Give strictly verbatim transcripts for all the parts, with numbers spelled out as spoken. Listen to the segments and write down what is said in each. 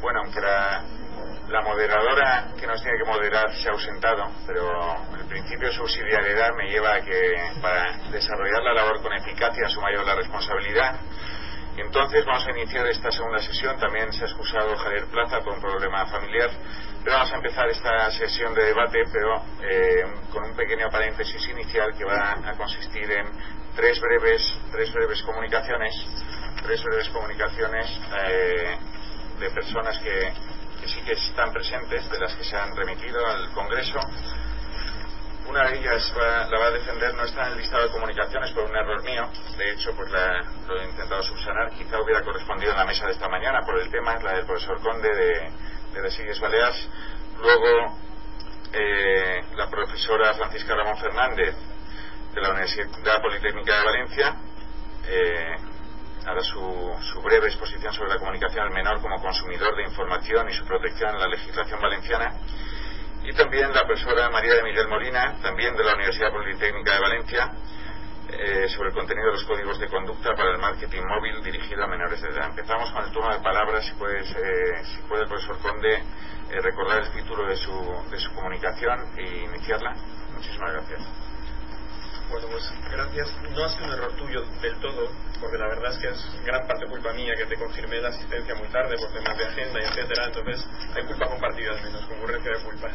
Bueno, aunque la, la moderadora que nos tiene que moderar se ha ausentado, pero el principio de subsidiariedad me lleva a que para desarrollar la labor con eficacia asumo yo la responsabilidad. Entonces vamos a iniciar esta segunda sesión. También se ha excusado Javier Plaza por un problema familiar, pero vamos a empezar esta sesión de debate, pero eh, con un pequeño paréntesis inicial que va a consistir en tres breves, tres breves comunicaciones, tres breves comunicaciones eh, de personas que, que sí que están presentes, de las que se han remitido al Congreso. Una de ellas va, la va a defender, no está en el listado de comunicaciones por un error mío, de hecho pues la, lo he intentado subsanar, quizá hubiera correspondido en la mesa de esta mañana por el tema, la del profesor Conde de, de las Illes Balears. Luego eh, la profesora Francisca Ramón Fernández de la Universidad Politécnica de Valencia eh, hará su, su breve exposición sobre la comunicación al menor como consumidor de información y su protección en la legislación valenciana. Y también la profesora María de Miguel Molina, también de la Universidad Politécnica de Valencia, eh, sobre el contenido de los códigos de conducta para el marketing móvil dirigido a menores de edad. Empezamos con el turno de palabras. Si, puedes, eh, si puede el profesor Conde eh, recordar el título de su, de su comunicación e iniciarla. Muchísimas gracias. Bueno, pues gracias. No ha sido un error tuyo del todo, porque la verdad es que es gran parte culpa mía, que te confirmé la asistencia muy tarde por temas de agenda y etcétera. Entonces hay culpa compartida al menos, concurrencia de culpa.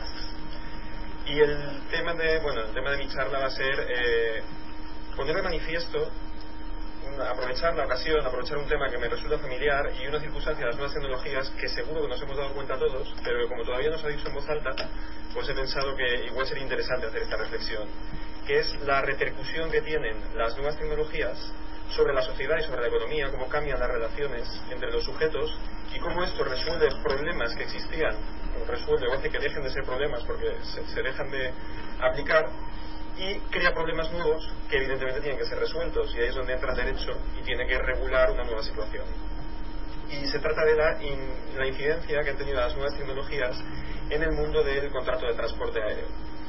Y el tema de, bueno, el tema de mi charla va a ser eh, poner de manifiesto, aprovechar la ocasión, aprovechar un tema que me resulta familiar y una circunstancia de las nuevas tecnologías que seguro que nos hemos dado cuenta todos, pero que como todavía no se ha dicho en voz alta, pues he pensado que igual sería interesante hacer esta reflexión, que es la repercusión que tienen las nuevas tecnologías sobre la sociedad y sobre la economía, cómo cambian las relaciones entre los sujetos y cómo esto resuelve problemas que existían, o resuelve o hace que dejen de ser problemas porque se, se dejan de aplicar, y crea problemas nuevos que evidentemente tienen que ser resueltos, y ahí es donde entra el derecho y tiene que regular una nueva situación. Y se trata de la, in, la incidencia que han tenido las nuevas tecnologías en el mundo del contrato de transporte aéreo.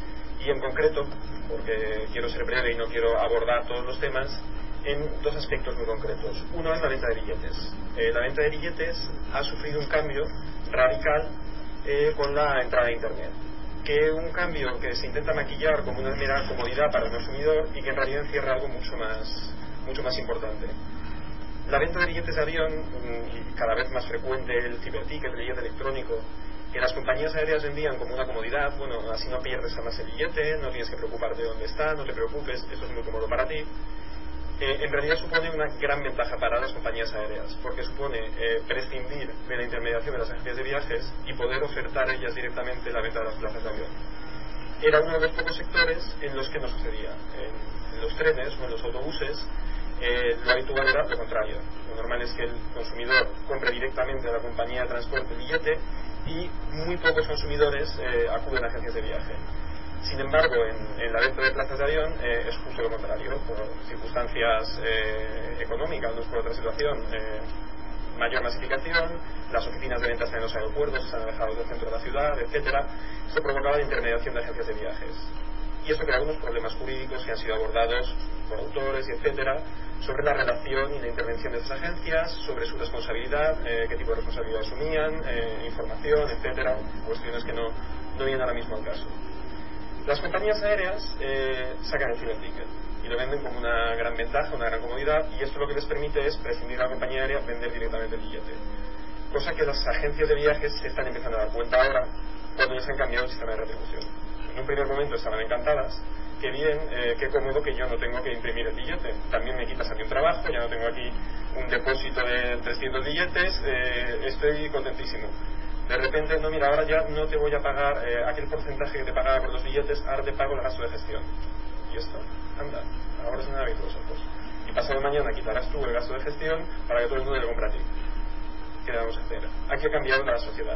Y en concreto, porque quiero ser breve y no quiero abordar todos los temas, en dos aspectos muy concretos. Uno es la venta de billetes. Eh, la venta de billetes ha sufrido un cambio radical eh, con la entrada de Internet. Que un cambio que se intenta maquillar como una mera comodidad para el consumidor y que en realidad encierra algo mucho más, mucho más importante. La venta de billetes de avión, y cada vez más frecuente el ciberticket, el billete electrónico, que las compañías aéreas vendían como una comodidad, bueno, así no pierdes jamás el billete, no tienes que preocuparte de dónde está, no te preocupes, esto es muy cómodo para ti. Eh, en realidad supone una gran ventaja para las compañías aéreas, porque supone eh, prescindir de la intermediación de las agencias de viajes y poder ofertar ellas directamente la venta de las plazas de avión. Era uno de los pocos sectores en los que no sucedía. En, en los trenes o en los autobuses eh, lo habitual era lo contrario. Lo normal es que el consumidor compre directamente a la compañía de transporte el billete y muy pocos consumidores eh, acuden a agencias de viaje. Sin embargo, en, en la venta de plazas de avión eh, es justo lo contrario, por circunstancias eh, económicas, no es por otra situación, eh, mayor masificación, las oficinas de ventas en los aeropuertos se han alejado del centro de la ciudad, etcétera. Esto provocaba la intermediación de agencias de viajes. Y esto crea algunos problemas jurídicos que han sido abordados por autores y etcétera, sobre la relación y la intervención de esas agencias, sobre su responsabilidad, eh, qué tipo de responsabilidad asumían, eh, información, etcétera, cuestiones que no, no vienen ahora mismo al caso. Las compañías aéreas eh, sacan el ciberticket y lo venden como una gran ventaja, una gran comodidad, y esto lo que les permite es prescindir de la compañía aérea, vender directamente el billete. Cosa que las agencias de viajes se están empezando a dar cuenta ahora cuando les han cambiado el sistema de retribución. En un primer momento estaban encantadas, que bien, eh, qué cómodo que yo no tengo que imprimir el billete. También me quitas a mí un trabajo, ya no tengo aquí un depósito de trescientos billetes, eh, estoy contentísimo. De repente, no, mira, ahora ya no te voy a pagar eh, aquel porcentaje que te pagaba por los billetes, ahora te pago el gasto de gestión. Y esto, anda, ahora se me han abierto los ojos. Y pasado mañana quitarás tú el gasto de gestión para que todo el mundo le compre a ti. ¿Qué le vamos a hacer? Aquí ha cambiado la sociedad.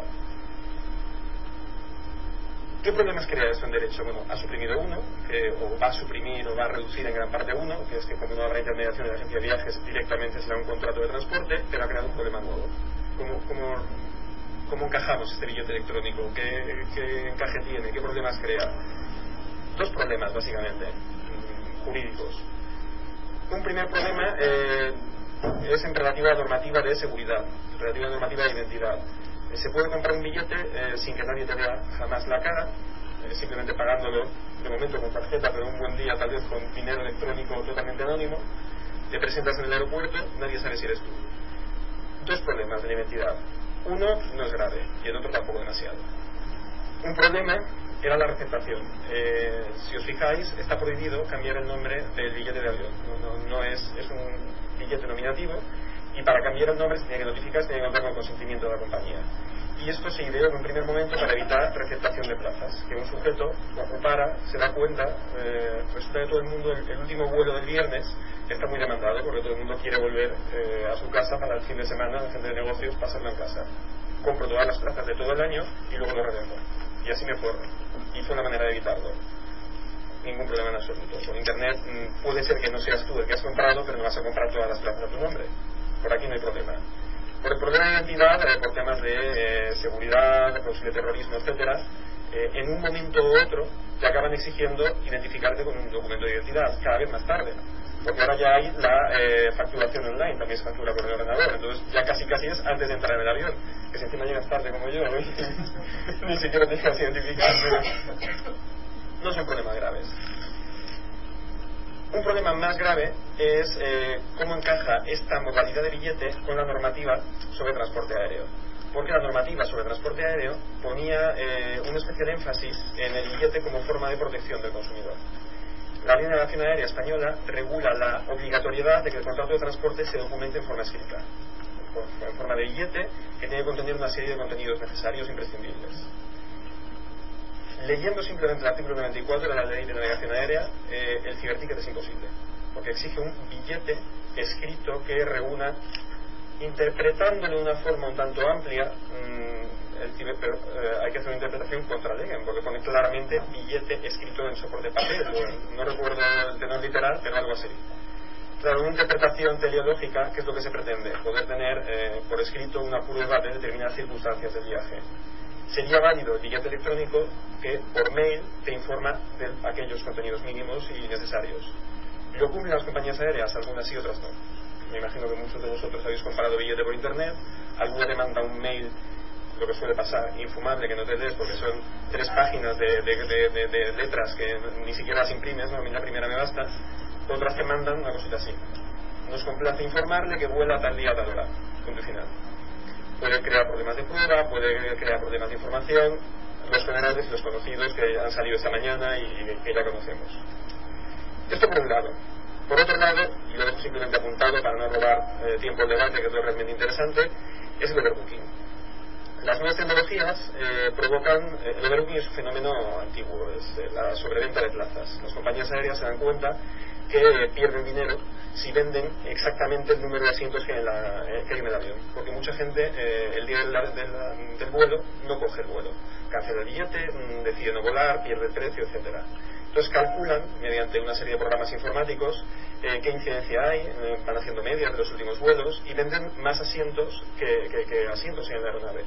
¿Qué problemas crea esto en derecho? Bueno, ha suprimido uno, que o va a suprimir o va a reducir en gran parte uno, que es que como no habrá intermediación de la agencia de viajes, directamente será un contrato de transporte, pero ha creado un problema nuevo. ¿Cómo, cómo, cómo encajamos este billete electrónico? ¿Qué, qué encaje tiene? ¿Qué problemas crea? Dos problemas, básicamente, jurídicos. Un primer problema eh, es en relativa a normativa de seguridad, relativa a normativa de identidad. Se puede comprar un billete eh, sin que nadie te vea jamás la cara, eh, simplemente pagándolo de momento con tarjeta, pero un buen día tal vez con dinero electrónico totalmente anónimo. Te presentas en el aeropuerto, nadie sabe si eres tú. Dos problemas de la identidad. Uno no es grave y el otro tampoco demasiado. Un problema era la receptación. Eh, si os fijáis, está prohibido cambiar el nombre del billete de avión. No, no, no es, es un billete nominativo, y para cambiar el nombre se tiene que notificar, se tiene que contar con el consentimiento de la compañía. Y esto se ideó en un primer momento para evitar receptación de plazas, que un sujeto ocupara, se da cuenta, eh, resulta que todo el mundo, el, el último vuelo del viernes está muy demandado, porque todo el mundo quiere volver eh, a su casa para el fin de semana, la gente de negocios, pasarlo en casa. Compro todas las plazas de todo el año y luego lo revendo. Y así me forro. Y fue una manera de evitarlo. Ningún problema en absoluto. Con internet mmm, puede ser que no seas tú el que has comprado, pero no vas a comprar todas las plazas a tu nombre. Por aquí no hay problema. Por el problema de identidad, eh, por temas de eh, seguridad, de posible terrorismo, etcétera, eh, en un momento u otro te acaban exigiendo identificarte con un documento de identidad, cada vez más tarde. Porque ahora ya hay la eh, facturación online, también se factura por el ordenador, entonces ya casi casi es antes de entrar en el avión, que si encima llegas tarde como yo, ¿no? Ni siquiera te dejas identificar. No son problemas graves. Un problema más grave es eh, cómo encaja esta modalidad de billete con la normativa sobre transporte aéreo. Porque la normativa sobre transporte aéreo ponía eh, un especial énfasis en el billete como forma de protección del consumidor. La Línea de Aviación Aérea Española regula la obligatoriedad de que el contrato de transporte se documente en forma escrita, en forma de billete, que tiene que contener una serie de contenidos necesarios e imprescindibles. Leyendo simplemente el artículo noventa y cuatro de la Ley de Navegación Aérea, eh, el ciberticket es imposible, porque exige un billete escrito que reúna, interpretándolo de una forma un tanto amplia, mmm, el ciber, pero, eh, hay que hacer una interpretación contra legem, porque pone claramente billete escrito en soporte papel, o, no recuerdo el tenor literal, pero algo así. Claro, una interpretación teleológica, que es lo que se pretende, poder tener eh, por escrito una prueba de determinadas circunstancias del viaje. Sería válido el billete electrónico que por mail te informa de aquellos contenidos mínimos y necesarios. ¿Lo cumplen las compañías aéreas? Algunas sí, otras no. Me imagino que muchos de vosotros habéis comprado billete por internet, alguna te manda un mail, lo que suele pasar, infumable, que no te lees porque son tres páginas de, de, de, de, de letras que ni siquiera las imprimes, no, a mí la primera me basta. Otras te mandan una cosita así: nos complace informarle que vuela tal día a tal hora, punto y final. Puede crear problemas de prueba, puede crear problemas de información, los generales y los conocidos que han salido esta mañana y que ya conocemos. Esto por un lado. Por otro lado, y lo dejo simplemente apuntado para no robar eh, tiempo al debate, que es lo realmente interesante, es el overbooking. Las nuevas tecnologías eh, provocan, eh, el overbooking es un fenómeno antiguo, es eh, la sobreventa de plazas. Las compañías aéreas se dan cuenta que eh, pierden dinero si venden exactamente el número de asientos que hay en, la, eh, que hay en el avión, porque mucha gente eh, el día del, del, del vuelo no coge el vuelo, cancela el billete, mmm, decide no volar, pierde el precio, etcétera. Entonces calculan, mediante una serie de programas informáticos, eh, qué incidencia hay, eh, van haciendo medias de los últimos vuelos y venden más asientos que, que, que asientos en la aeronave.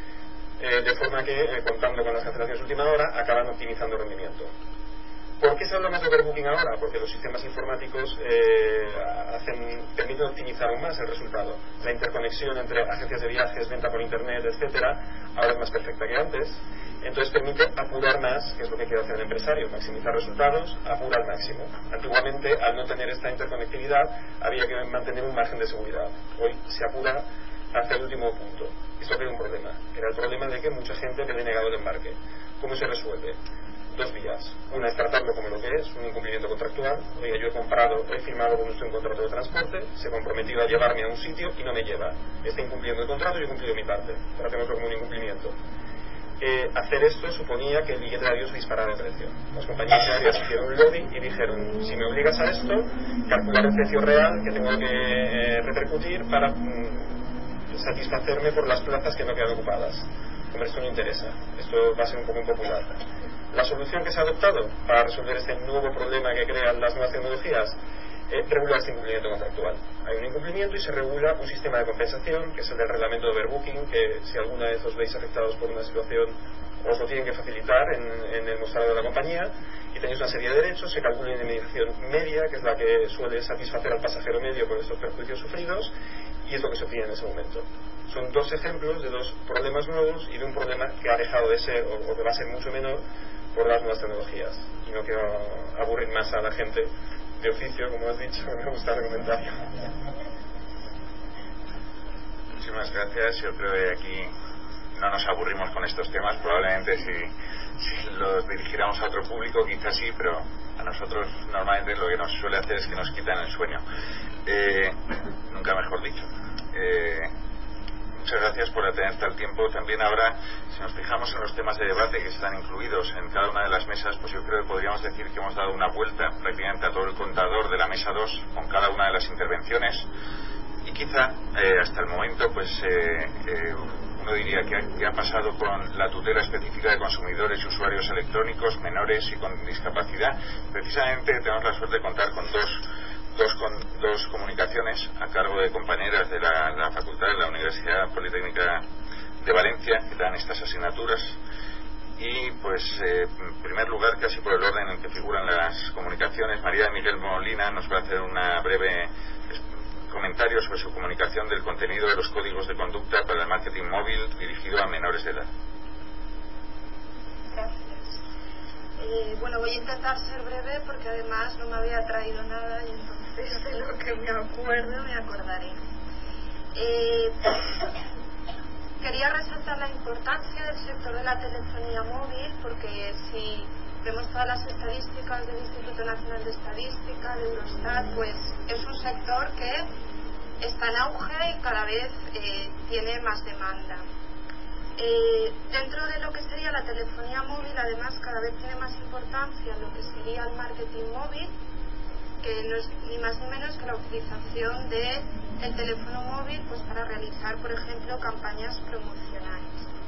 Eh, de forma que, eh, contando con las cancelaciones de última hora, acaban optimizando el rendimiento. ¿Por qué se habla más de overbooking ahora? Porque los sistemas informáticos eh, hacen, permiten optimizar aún más el resultado. La interconexión entre agencias de viajes, venta por internet, etcétera, ahora es más perfecta que antes. Entonces permite apurar más, que es lo que quiere hacer el empresario, maximizar resultados, apurar al máximo. Antiguamente, al no tener esta interconectividad, había que mantener un margen de seguridad. Hoy se apura hasta el último punto. Esto tiene un problema. Era el problema de que mucha gente le ha denegado el embarque. ¿Cómo se resuelve? Dos vías. Una es tratarlo como lo que es, un incumplimiento contractual. Oiga, yo he comprado, he firmado con usted un contrato de transporte, se ha comprometido a llevarme a un sitio y no me lleva. Está incumpliendo el contrato y he cumplido mi parte. Tratémoslo como un incumplimiento. Eh, hacer esto suponía que el billete de avión se disparara de precio. Las compañías aéreas hicieron un lobby y dijeron: si me obligas a esto, calcular el precio real que tengo que eh, repercutir para mm, satisfacerme por las plazas que no quedan ocupadas. Hombre, esto no interesa, esto va a ser un poco impopular. La solución que se ha adoptado para resolver este nuevo problema que crean las nuevas tecnologías es regular este incumplimiento contractual. Hay un incumplimiento y se regula un sistema de compensación, que es el del reglamento de overbooking, que si alguna vez os veis afectados por una situación, os lo tienen que facilitar en, en el mostrador de la compañía, y tenéis una serie de derechos. Se calcula una indemnización media, que es la que suele satisfacer al pasajero medio por estos perjuicios sufridos, y es lo que se pide en ese momento. Son dos ejemplos de dos problemas nuevos y de un problema que ha dejado de ser o, o que va a ser mucho menor por las nuevas tecnologías. Y no quiero aburrir más a la gente de oficio, como has dicho, me gusta el comentario. Muchísimas gracias. Yo creo que aquí no nos aburrimos con estos temas. Probablemente si, si los dirigiéramos a otro público quizás sí, pero a nosotros normalmente lo que nos suele hacer es que nos quitan el sueño. Eh, nunca mejor dicho. Eh, muchas gracias por atenerte al tiempo. También ahora, si nos fijamos en los temas de debate que están incluidos en cada una de las mesas, pues yo creo que podríamos decir que hemos dado una vuelta prácticamente a todo el contador de la mesa dos con cada una de las intervenciones. Y quizá eh, hasta el momento pues eh, eh, uno diría que ha, que ha pasado con la tutela específica de consumidores y usuarios electrónicos menores y con discapacidad. Precisamente tenemos la suerte de contar con dos, dos, con, dos comunicaciones a cargo de compañeras de la, la facultad de la Universidad Politécnica de Valencia que dan estas asignaturas. Y pues eh, en primer lugar, casi por el orden en que figuran las comunicaciones, María de Miguel Molina nos va a hacer una breve comentarios sobre su comunicación del contenido de los códigos de conducta para el marketing móvil dirigido a menores de edad. Gracias. Eh, bueno, voy a intentar ser breve porque además no me había traído nada y entonces de lo que me acuerdo me acordaré. Eh, quería resaltar la importancia del sector de la telefonía móvil porque si vemos todas las estadísticas del Instituto Nacional de Estadística, de Eurostat, pues es un sector que está en auge y cada vez eh, tiene más demanda. Eh, dentro de lo que sería la telefonía móvil, además, cada vez tiene más importancia lo que sería el marketing móvil, que no es ni más ni menos que la utilización del teléfono móvil pues para realizar, por ejemplo, campañas promocionales.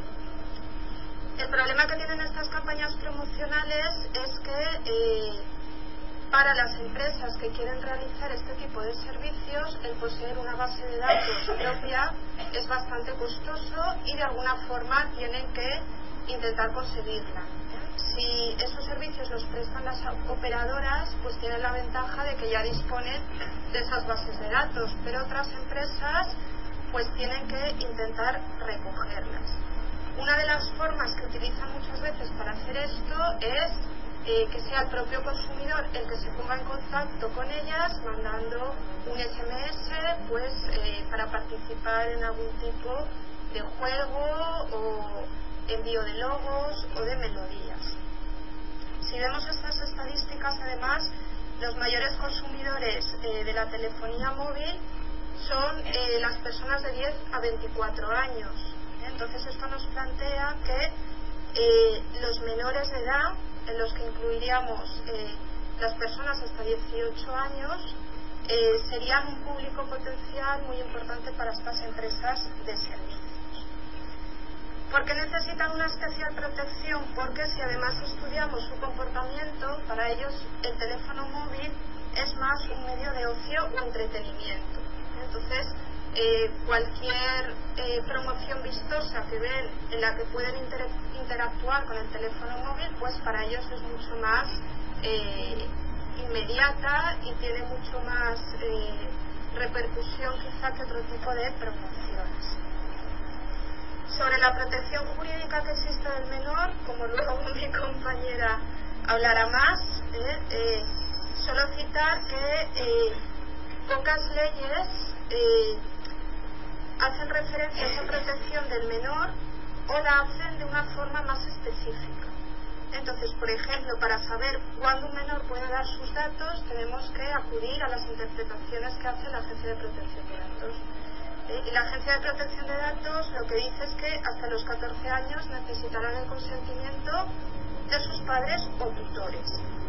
El problema que tienen estas campañas promocionales es que eh, para las empresas que quieren realizar este tipo de servicios, el poseer una base de datos propia es bastante costoso y de alguna forma tienen que intentar conseguirla. Si esos servicios los prestan las operadoras, pues tienen la ventaja de que ya disponen de esas bases de datos, pero otras empresas pues tienen que intentar recogerlas. Una de las formas que utilizan muchas veces para hacer esto es eh, que sea el propio consumidor el que se ponga en contacto con ellas mandando un ese eme ese pues, eh, para participar en algún tipo de juego o envío de logos o de melodías. Si vemos estas estadísticas, además, los mayores consumidores eh, de la telefonía móvil son eh, las personas de diez a veinticuatro años. Entonces esto nos plantea que eh, los menores de edad, en los que incluiríamos eh, las personas hasta dieciocho años, eh, serían un público potencial muy importante para estas empresas de servicios. ¿Por qué necesitan una especial protección? Porque si además estudiamos su comportamiento, para ellos el teléfono móvil es más un medio de ocio o entretenimiento. Entonces, Eh, cualquier eh, promoción vistosa que ven en la que pueden inter interactuar con el teléfono móvil, pues para ellos es mucho más eh, inmediata y tiene mucho más eh, repercusión quizá que otro tipo de promociones. Sobre la protección jurídica que existe del menor, como luego mi compañera hablará más, eh, eh, solo citar que eh, pocas leyes eh, hacen referencia a esa protección del menor o la hacen de una forma más específica. Entonces, por ejemplo, para saber cuándo un menor puede dar sus datos, tenemos que acudir a las interpretaciones que hace la Agencia de Protección de Datos. ¿Eh? Y la Agencia de Protección de Datos lo que dice es que hasta los catorce años necesitarán el consentimiento de sus padres o tutores.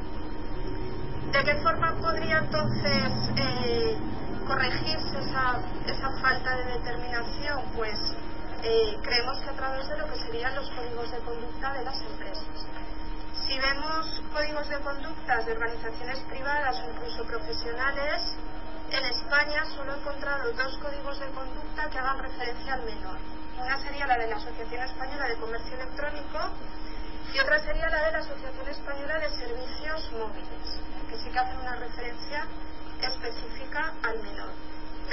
¿De qué forma podría entonces eh, corregirse esa, esa falta de determinación? Pues eh, creemos que a través de lo que serían los códigos de conducta de las empresas. Si vemos códigos de conductas de organizaciones privadas o incluso profesionales, en España solo he encontrado dos códigos de conducta que hagan referencia al menor. Una sería la de la Asociación Española de Comercio Electrónico y otra sería la de la Asociación Española de Servicios Móviles, que sí que hacen una referencia específica al menor. Pero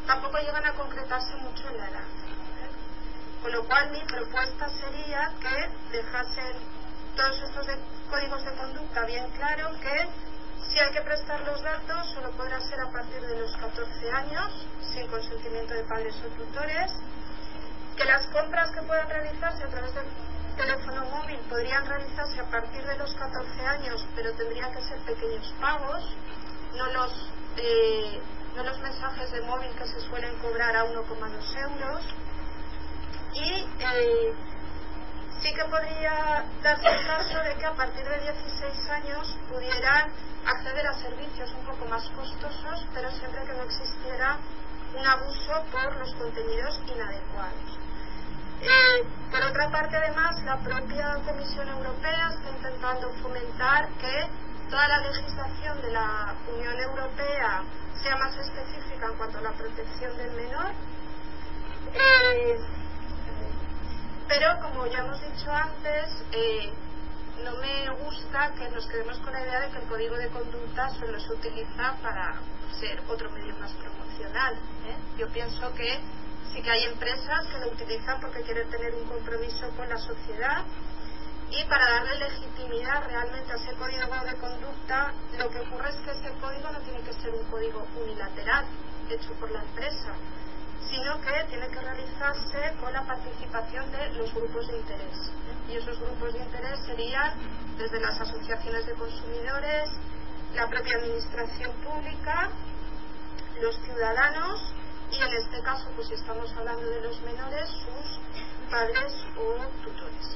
tampoco llegan a concretarse mucho en la edad. ¿eh? Con lo cual mi propuesta sería que dejasen todos estos de, códigos de conducta bien claro que si hay que prestar los datos solo podrá ser a partir de los catorce años sin consentimiento de padres o tutores, que las compras que puedan realizarse a través del teléfono móvil podrían realizarse a partir de los catorce años, pero tendrían que ser pequeños pagos, no los eh, no los mensajes de móvil que se suelen cobrar a uno coma dos euros. Y eh, sí que podría darse el caso de que a partir de dieciséis años pudieran acceder a servicios un poco más costosos, pero siempre que no existiera un abuso por los contenidos inadecuados. Eh, por otra parte, además, la propia Comisión Europea está intentando fomentar que toda la legislación de la Unión Europea sea más específica en cuanto a la protección del menor. Eh, pero, como ya hemos dicho antes, eh, no me gusta que nos quedemos con la idea de que el código de conducta solo se utiliza para ser otro medio más promocional. ¿eh? Yo pienso que sí que hay empresas que lo utilizan porque quieren tener un compromiso con la sociedad, y para darle legitimidad realmente a ese código de conducta, lo que ocurre es que ese código no tiene que ser un código unilateral hecho por la empresa, sino que tiene que realizarse con la participación de los grupos de interés. Y esos grupos de interés serían desde las asociaciones de consumidores, la propia administración pública, los ciudadanos y, en este caso, pues si estamos hablando de los menores, sus padres o tutores.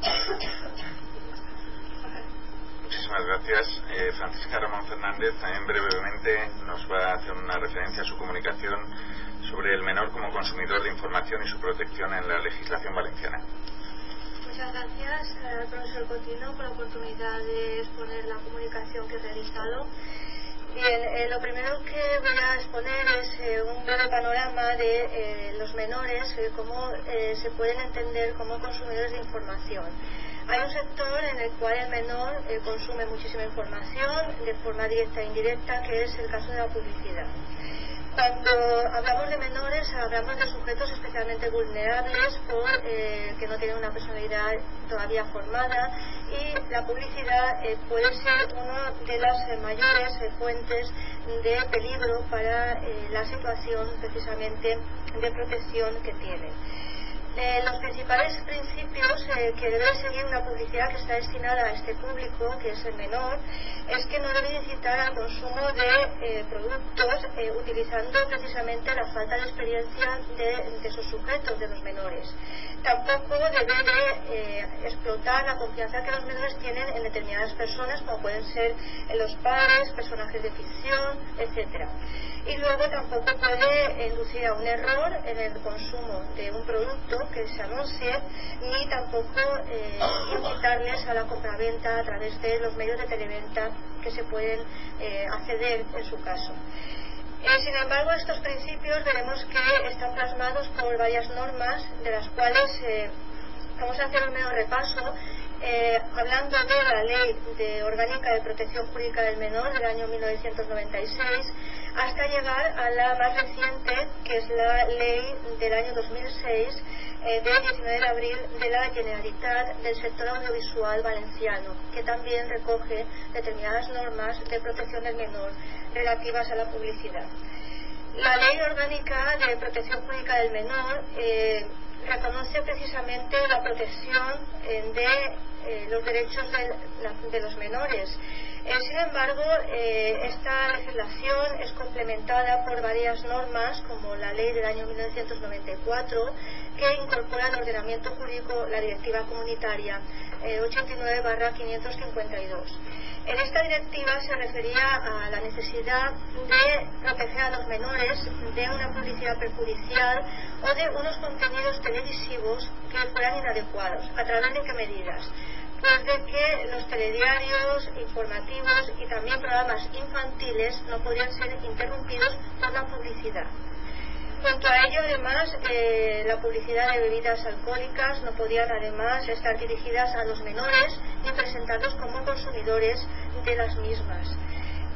Muchísimas gracias. Eh, Francisca Ramón Fernández también brevemente nos va a hacer una referencia a su comunicación sobre el menor como consumidor de información y su protección en la legislación valenciana. Muchas gracias al profesor Cotino por la oportunidad de exponer la comunicación que he realizado. Bien, eh, lo primero que voy a exponer es eh, un breve panorama de eh, los menores, eh, cómo eh, se pueden entender como consumidores de información. Hay un sector en el cual el menor eh, consume muchísima información de forma directa e indirecta, que es el caso de la publicidad. Cuando hablamos de menores, hablamos de sujetos especialmente vulnerables por eh, que no tienen una personalidad todavía formada, y la publicidad eh, puede ser una de las eh, mayores eh, fuentes de peligro para eh, la situación precisamente de protección que tienen. Eh, los principales principios eh, que debe seguir una publicidad que está destinada a este público, que es el menor, es que no debe incitar al consumo de eh, productos eh, utilizando precisamente la falta de experiencia de, de esos sujetos, de los menores. Tampoco debe de eh, explotar la confianza que los menores tienen en determinadas personas, como pueden ser eh, los padres, personajes de ficción, etcétera. Y luego tampoco puede inducir a un error en el consumo de un producto que se anuncie, ni tampoco eh, incitarles a la compraventa a través de los medios de televenta que se pueden eh, acceder en su caso. Eh, sin embargo, estos principios veremos que están plasmados por varias normas, de las cuales eh, vamos a hacer un mero repaso. Eh, hablando de la Ley de Orgánica de Protección Jurídica del Menor del año mil novecientos noventa y seis, hasta llegar a la más reciente, que es la Ley del año dos mil seis, eh, de diecinueve de abril de la Generalitat del sector audiovisual valenciano, que también recoge determinadas normas de protección del menor relativas a la publicidad. La Ley Orgánica de Protección Jurídica del Menor eh, reconoce precisamente la protección eh, de eh, los derechos de, la, de los menores. Eh, sin embargo, eh, esta legislación es complementada por varias normas, como la Ley del año mil novecientos noventa y cuatro, que incorpora al ordenamiento jurídico la Directiva Comunitaria eh, ochenta y nueve barra quinientos cincuenta y dos. En esta directiva se refería a la necesidad de proteger a los menores de una publicidad perjudicial o de unos contenidos televisivos que fueran inadecuados. ¿A través de qué medidas? Pues de que los telediarios informativos y también programas infantiles no podían ser interrumpidos por la publicidad. Junto a ello, además, eh, la publicidad de bebidas alcohólicas no podían, además, estar dirigidas a los menores ni presentarlos como consumidores de las mismas.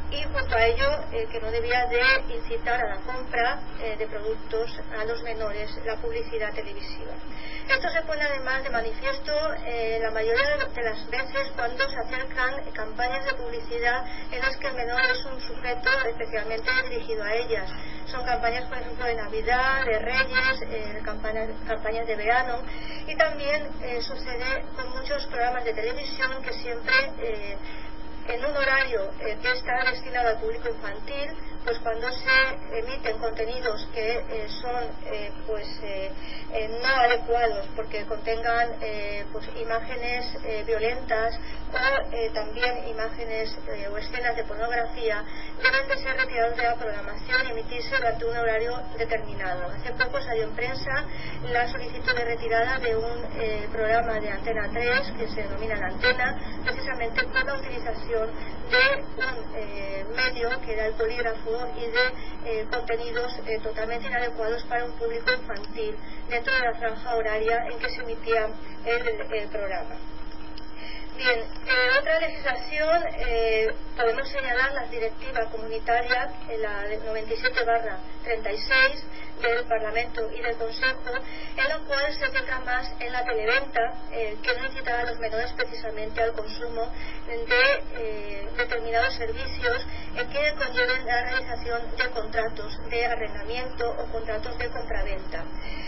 y junto a ello eh, que no debía de incitar a la compra eh, de productos a los menores, la publicidad televisiva. Esto se pone además de manifiesto eh, la mayoría de las veces cuando se acercan campañas de publicidad en las que el menor es un sujeto especialmente dirigido a ellas. Son campañas, por ejemplo, de Navidad, de Reyes, eh, campañas, campañas de verano, y también eh, sucede con muchos programas de televisión que siempre eh, en un horario eh, que está destinado al público infantil, pues cuando se emiten contenidos que eh, son eh, pues eh, eh, no adecuados porque contengan eh, pues imágenes eh, violentas o eh, también imágenes eh, o escenas de pornografía, deben de ser retirados de la programación y emitirse durante un horario determinado. Hace poco salió en prensa la solicitud de retirada de un eh, programa de Antena tres que se denomina La Antena, precisamente por la utilización de un eh, medio que era el polígrafo y de eh, contenidos eh, totalmente inadecuados para un público infantil dentro de la franja horaria en que se emitía el, el programa. Bien, en otra legislación eh, podemos señalar la directiva comunitaria, la noventa y siete barra treinta y seis del Parlamento y del Consejo, en la cual se centra más en la televenta, eh, que no incita a los menores precisamente al consumo de eh, determinados servicios eh, que conlleven la realización de contratos de arrendamiento o contratos de compraventa.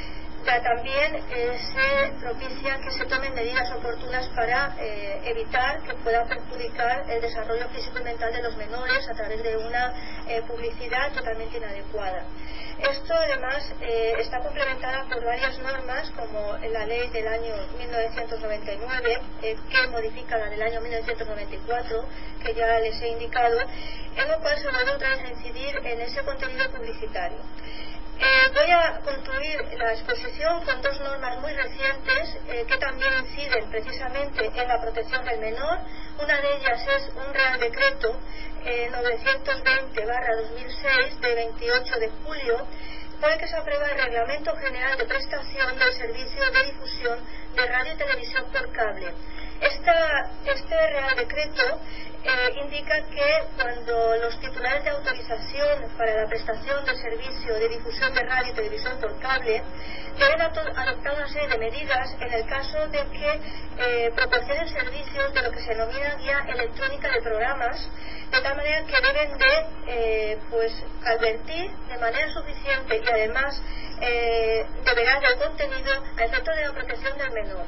También eh, se propicia que se tomen medidas oportunas para eh, evitar que pueda perjudicar el desarrollo físico y mental de los menores a través de una eh, publicidad totalmente inadecuada. Esto además eh, está complementada por varias normas como la ley del año mil novecientos noventa y nueve eh, que modifica la del año mil novecientos noventa y cuatro, que ya les he indicado, en lo cual se vuelve otra vez a incidir en ese contenido publicitario. Eh, voy a concluir la exposición con dos normas muy recientes eh, que también inciden precisamente en la protección del menor. Una de ellas es un Real Decreto eh, novecientos veinte barra dos mil seis de veintiocho de julio, por el que se aprueba el Reglamento General de Prestación del Servicio de Difusión de Radio y Televisión por Cable. Esta, este Real Decreto eh, indica que cuando los titulares de autorización para la prestación del servicio de difusión de radio y televisión por cable deben adoptar una serie de medidas en el caso de que eh, proporcionen servicios de lo que se denomina guía electrónica de programas, de tal manera que deben de eh, pues advertir de manera suficiente y además eh, de velar el contenido a efecto de la protección del menor.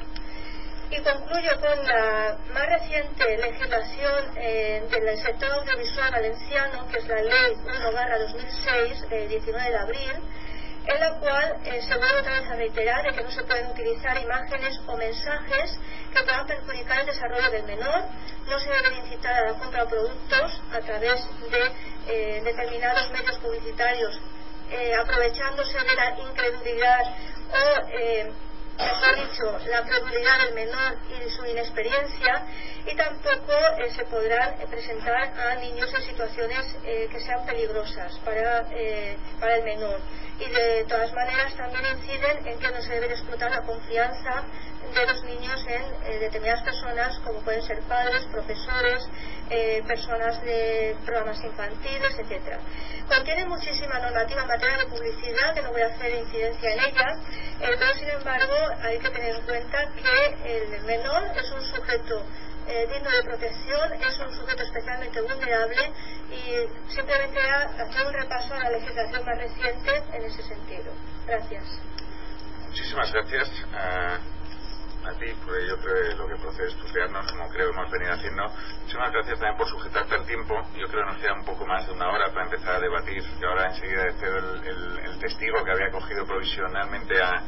Y concluyo con la más reciente legislación eh, del sector audiovisual valenciano, que es la Ley uno barra dos mil seis, de diecinueve de abril, en la cual eh, se vuelve otra vez a reiterar de que no se pueden utilizar imágenes o mensajes que puedan perjudicar el desarrollo del menor, no se deben incitar a la compra de productos a través de eh, determinados medios publicitarios, eh, aprovechándose de la incredulidad o eh, mejor dicho, la credulidad del menor y su inexperiencia, y tampoco eh, se podrán eh, presentar a niños en situaciones eh, que sean peligrosas para, eh, para el menor. Y de todas maneras también inciden en que no se debe explotar la confianza de los niños en eh, determinadas personas, como pueden ser padres, profesores, eh, personas de programas infantiles, etcétera. Contiene muchísima normativa en materia de publicidad, que no voy a hacer incidencia en ella, eh, pero sin embargo hay que tener en cuenta que el menor es un sujeto eh, digno de protección, es un sujeto especialmente vulnerable, y simplemente hacer un repaso a la legislación más reciente en ese sentido. Gracias. Muchísimas gracias a, a ti, porque yo creo que lo que procede es estudiarnos, como creo que hemos venido haciendo. Muchísimas gracias también por sujetarte al tiempo. Yo creo que nos queda un poco más de una hora para empezar a debatir, y ahora enseguida cedo el, el, el testigo que había cogido provisionalmente a,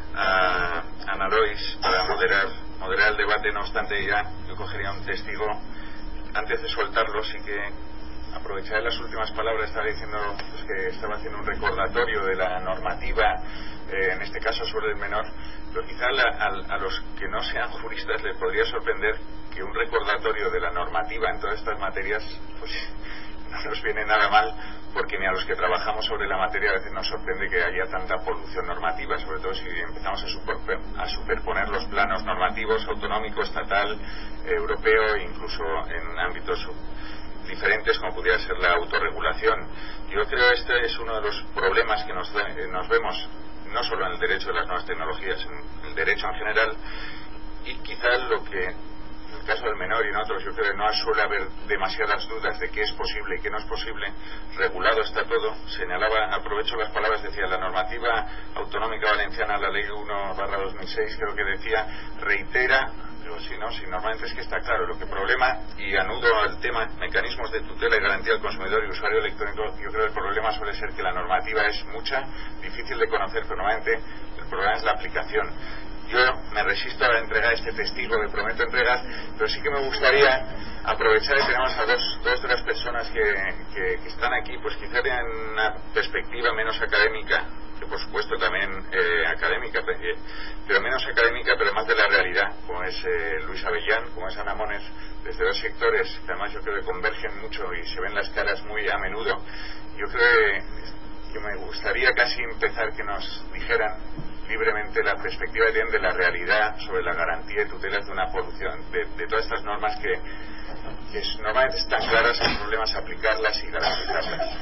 a Ana Lois para moderar, moderar el debate. No obstante, ya yo cogería un testigo antes de soltarlo. Sí que aprovecharé las últimas palabras. Estaba diciendo pues, que estaba haciendo un recordatorio de la normativa, eh, en este caso sobre el menor, pero quizá la, a, a los que no sean juristas les podría sorprender que un recordatorio de la normativa en todas estas materias pues no nos viene nada mal, porque ni a los que trabajamos sobre la materia a veces nos sorprende que haya tanta polución normativa, sobre todo si empezamos a, super, a superponer los planos normativos autonómico, estatal, eh, europeo e incluso en ámbitos diferentes, como pudiera ser la autorregulación. Yo creo que este es uno de los problemas que nos, nos vemos, no solo en el derecho de las nuevas tecnologías, en el derecho en general, y quizás lo que, en el caso del menor y en otros, yo creo que no suele haber demasiadas dudas de qué es posible y qué no es posible. Regulado está todo. Señalaba, aprovecho las palabras, decía, la normativa autonómica valenciana, la ley uno barra dos mil seis, creo que decía, reitera. Pero si no, si normalmente es que está claro. Lo que problema, y anudo al tema, mecanismos de tutela y garantía al consumidor y usuario electrónico, yo creo que el problema suele ser que la normativa es mucha, difícil de conocer, pero normalmente el problema es la aplicación. Yo me resisto a entregar este testigo de prometo entregas, pero sí que me gustaría aprovechar que tenemos a dos, dos de las personas que, que, que están aquí, pues quizá tienen una perspectiva menos académica, que por supuesto también eh, académica, pero menos académica, pero más de la realidad, como es eh, Luis Avellán, como es Ana Mones, desde dos sectores que además yo creo que convergen mucho y se ven las caras muy a menudo. Yo creo que, que me gustaría casi empezar que nos dijeran libremente la perspectiva que tienen de la realidad sobre la garantía y tutelas de una polución, de, de todas estas normas que, que es, normalmente están claras, el problema es aplicarlas y garantizarlas.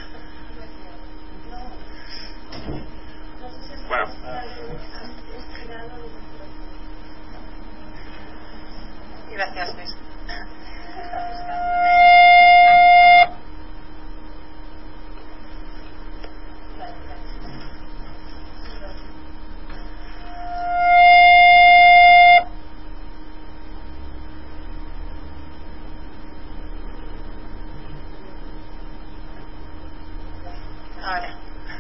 Bueno, gracias, Luis. Ahora,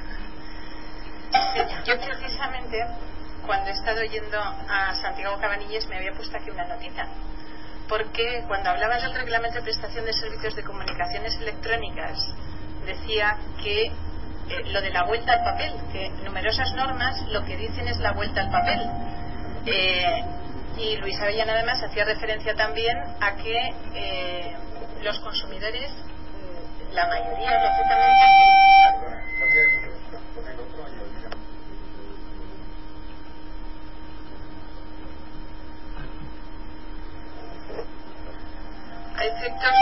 yo precisamente cuando he estado oyendo a Santiago Cabanilles me había puesto aquí una notita, porque cuando hablaba del reglamento de prestación de servicios de comunicaciones electrónicas decía que eh, lo de la vuelta al papel, que numerosas normas lo que dicen es la vuelta al papel, eh, y Luis Avellán además hacía referencia también a que eh, los consumidores, la mayoría lógicamente, a efectos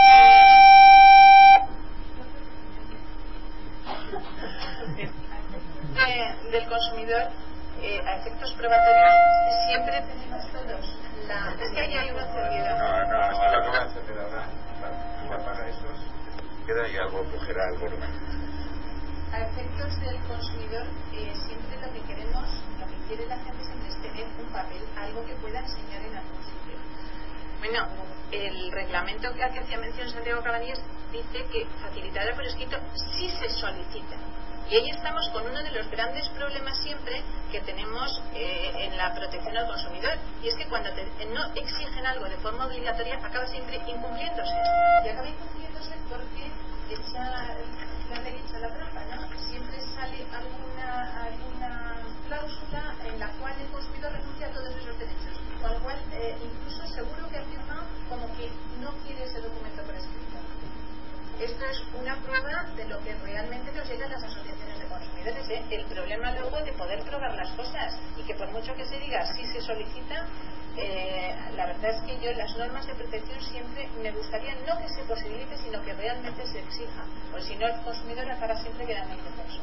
de, de, del consumidor, eh, a efectos probatorios, siempre tenemos todos la... Es que ahí hay una encendido. No, no, es que la acaba de encender ahora. Igual para estos queda y algo cogerá el volumen. A efectos del consumidor, eh, siempre lo que queremos, lo que quiere la gente siempre es tener un papel, algo que pueda enseñar en algún sitio. Bueno, el reglamento que hacía mención Santiago Cabanilles dice que facilitará por escrito si se solicita. Y ahí estamos con uno de los grandes problemas siempre que tenemos eh, en la protección al consumidor. Y es que cuando te, no exigen algo de forma obligatoria, acaba siempre incumpliéndose. Y acaba incumpliéndose porque echa la derecha la trampa, ¿no? Siempre sale alguna, alguna cláusula en la cual el consumidor renuncia a todos esos derechos. Con lo cual, eh, incluso seguro que afirma como que no quiere ese documento por escrito. Esto es una prueba de lo que realmente nos llegan las asociaciones de consumidores, ¿eh? El problema luego de poder probar las cosas y que por mucho que se diga si se solicita, eh, la verdad es que yo las normas de protección siempre me gustaría no que se posibilite, sino que realmente se exija, pues si no el consumidor acabará siempre quedando indefenso.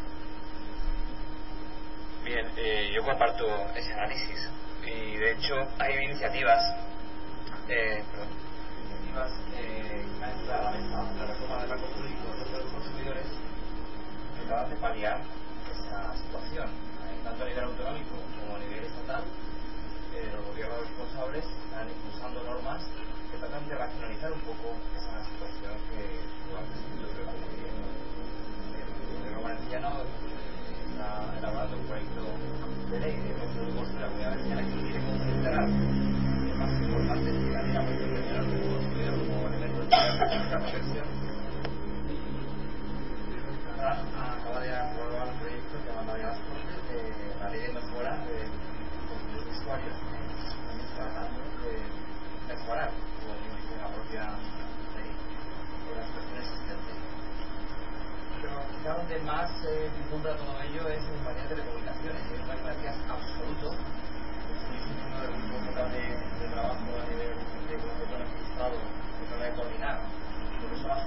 Bien, eh, yo comparto ese análisis y de hecho hay iniciativas eh, perdón, iniciativas eh, que han entrado a la mesa, la reforma del banco público de los consumidores, que tratan de paliar esa situación, eh, tanto a nivel autonómico como a nivel estatal. Eh, los gobiernos responsables están impulsando normas que tratan de racionalizar un poco esa situación que actualmente yo creo que el gobierno valenciano está elaborando un proyecto de ley de derecho de consumo de la Comunidad Valenciana que quiere considerar el más importante es que la ley la protección del consumidor como elemento de la protección. Acaba de aprobar un proyecto que ha mandado a las Cortes de la ley de mejora de consumidores de usuarios, también está tratando de mejorar, como dice la propia ley, por las cuestiones existentes. Pero quizá donde más eh, difunde todo ello es en materia de telecomunicaciones, es un garantías absoluto. Es uno de los grupos de, de trabajo a nivel de comunicación registrado que trata de coordinar lo que son las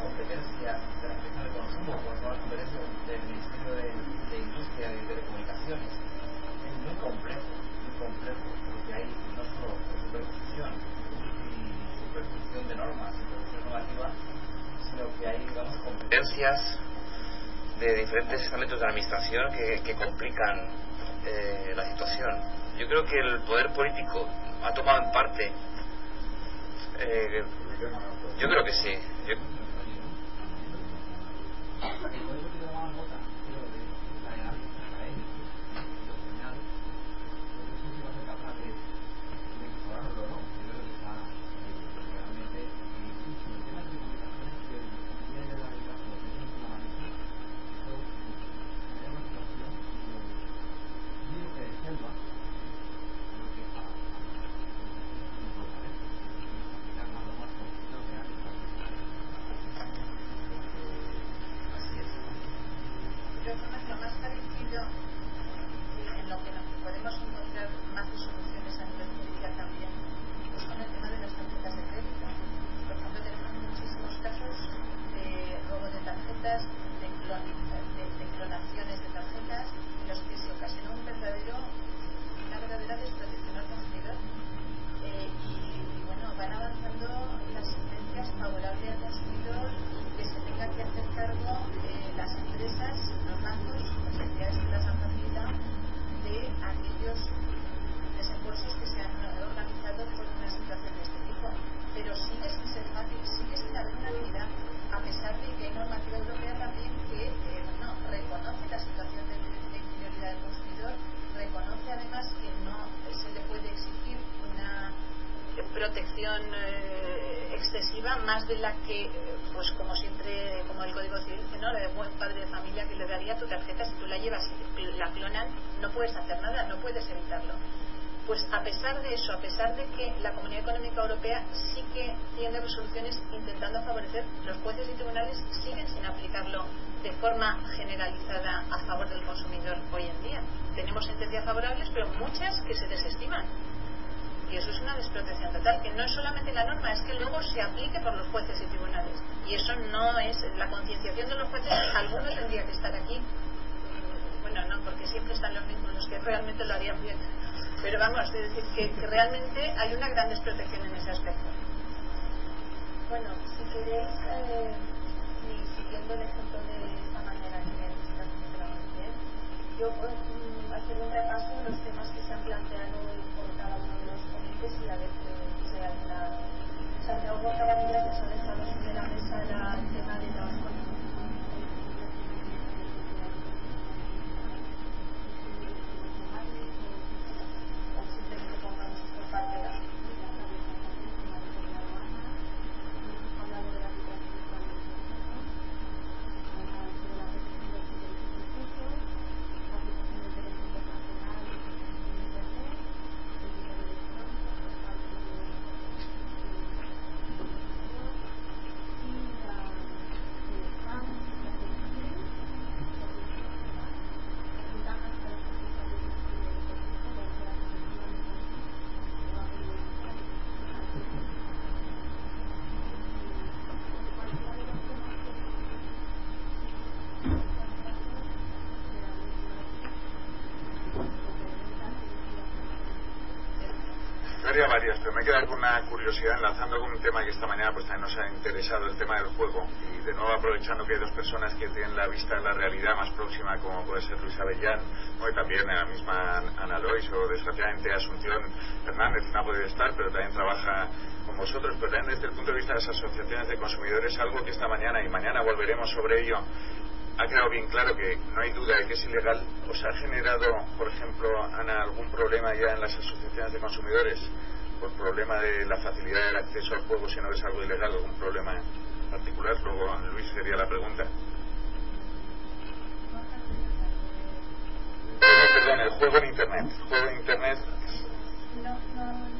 circunstancias de diferentes estamentos de la administración que, que complican eh, la situación. Yo creo que el poder político ha tomado en parte, eh, yo creo que sí. Yo, más de la que, pues como siempre, como el Código Civil dice, ¿no? De buen padre de familia que le daría tu tarjeta, si tú la llevas, la clonan, no puedes hacer nada, no puedes evitarlo. Pues a pesar de eso, a pesar de que la Comunidad Económica Europea sí que tiene resoluciones intentando favorecer, los jueces y tribunales siguen sin aplicarlo de forma generalizada a favor del consumidor hoy en día. Tenemos sentencias favorables, pero muchas que se desestiman. Y eso es una desprotección total, que no es solamente la norma, es que luego se aplique por los jueces y tribunales. Y eso no es la concienciación de los jueces. Alguno tendría que estar aquí. Bueno, no, porque siempre están los mismos, los que realmente lo harían bien. Pero vamos, es decir, que, que realmente hay una gran desprotección en ese aspecto. Bueno, si queréis, eh, y siguiendo el ejemplo de esta manera que me gusta sinceramente bien, yo pues, hacer un repaso de los temas que se han planteado por cada uno de los ponentes y a ver si hay alguna. Santiago Cabanilla nos ha dejado sobre la mesa la, el tema de las varias, pero me he quedado con una curiosidad enlazando con un tema que esta mañana pues también nos ha interesado, el tema del juego, y de nuevo aprovechando que hay dos personas que tienen la vista de la realidad más próxima, como puede ser Luis Avellán, o también la misma Ana Lois, o desgraciadamente Asunción Hernández, no ha podido estar, pero también trabaja con vosotros, pero también desde el punto de vista de las asociaciones de consumidores, algo que esta mañana, y mañana volveremos sobre ello, ha quedado bien claro que no hay duda de que es ilegal. ¿Os ha generado, por ejemplo, Ana, algún problema ya en las asociaciones de consumidores por problema de la facilidad del acceso al juego si no es algo ilegal, algún problema en particular? Luego Luis sería la pregunta. Juego, perdón, el juego en internet. Juego en internet. No, no.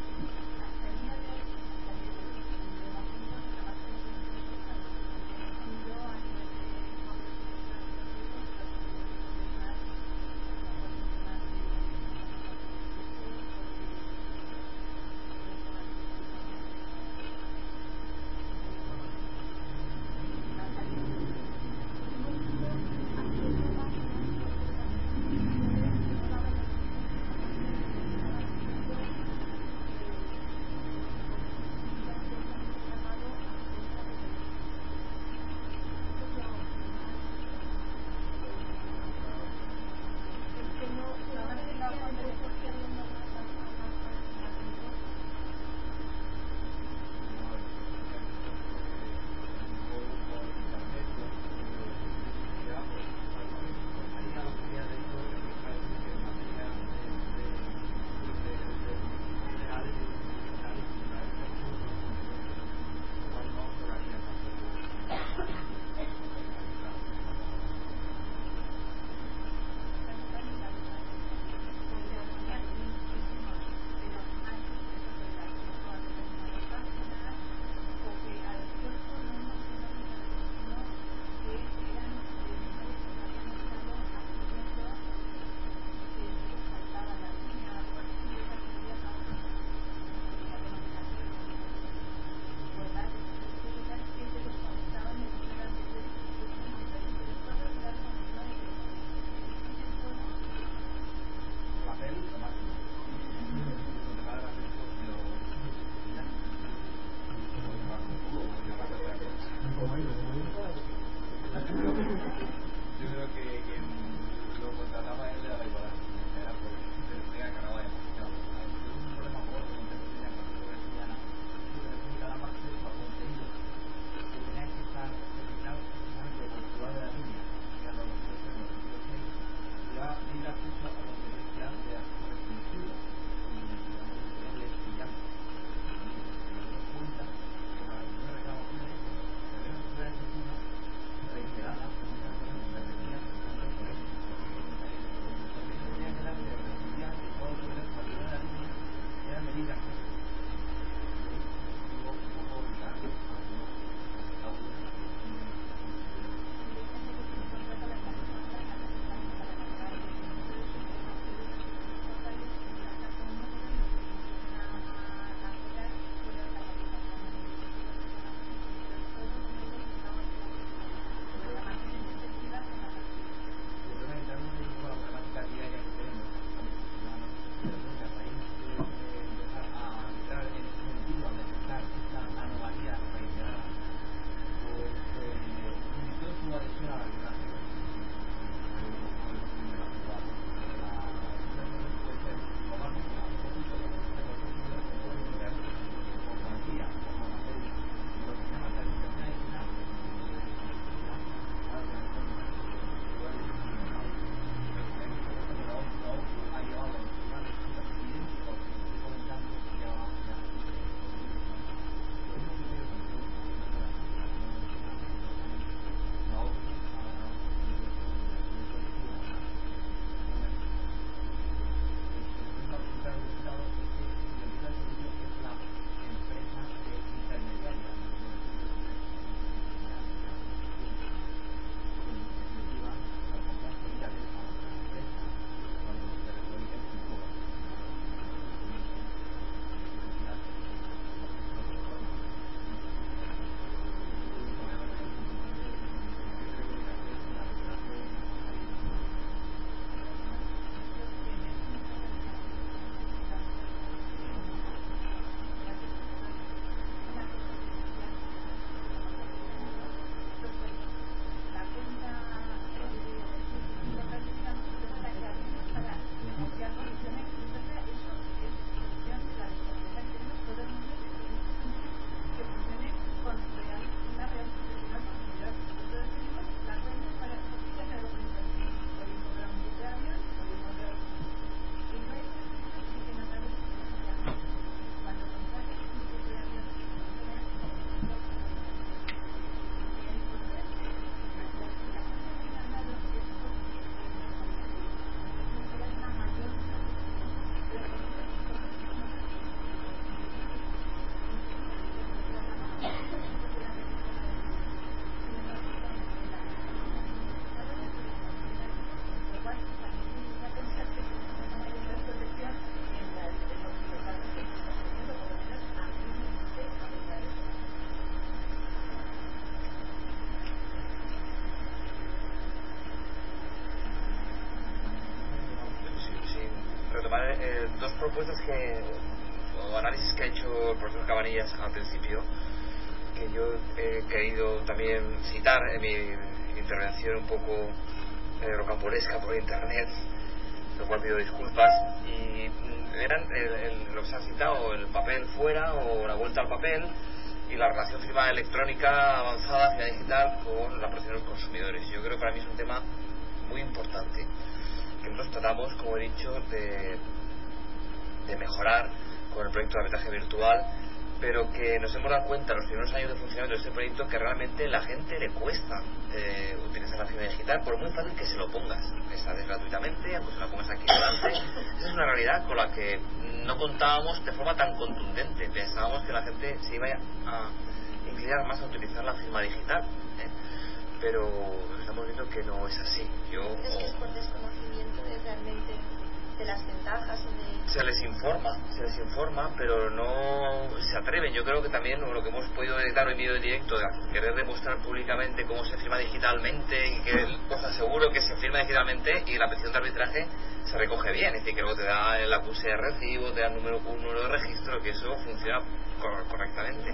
dos propuestas que, o análisis que ha hecho el profesor Cabanillas al principio, que yo he querido también citar en mi intervención un poco eh, rocambolesca por internet, lo cual pido disculpas, y eran el, el, lo que se ha citado, el papel fuera o la vuelta al papel y la relación firmada electrónica avanzada hacia digital con la protección de los consumidores. Yo creo que para mí es un tema muy importante que nosotros tratamos, como he dicho, de, de mejorar con el proyecto de arbitraje virtual, pero que nos hemos dado cuenta en los primeros años de funcionamiento de este proyecto que realmente la gente le cuesta eh, utilizar la firma digital, por muy fácil que se lo pongas. Esta vez gratuitamente, aunque se la pongas aquí delante. Esa es una realidad con la que no contábamos de forma tan contundente. Pensábamos que la gente se iba a inclinar más a utilizar la firma digital, ¿eh? Pero estamos viendo que no es así. Yo, ¿Crees que es por desconocimiento de realmente de las ventajas? De... Se les informa, se les informa, pero no se atreven. Yo creo que también lo que hemos podido editar hoy en vídeo directo, de querer demostrar públicamente cómo se firma digitalmente y que os aseguro que se firma digitalmente y la petición de arbitraje se recoge bien, es decir, que luego te da el acuse de recibo, te da un número, un número de registro, que eso funciona cor- correctamente.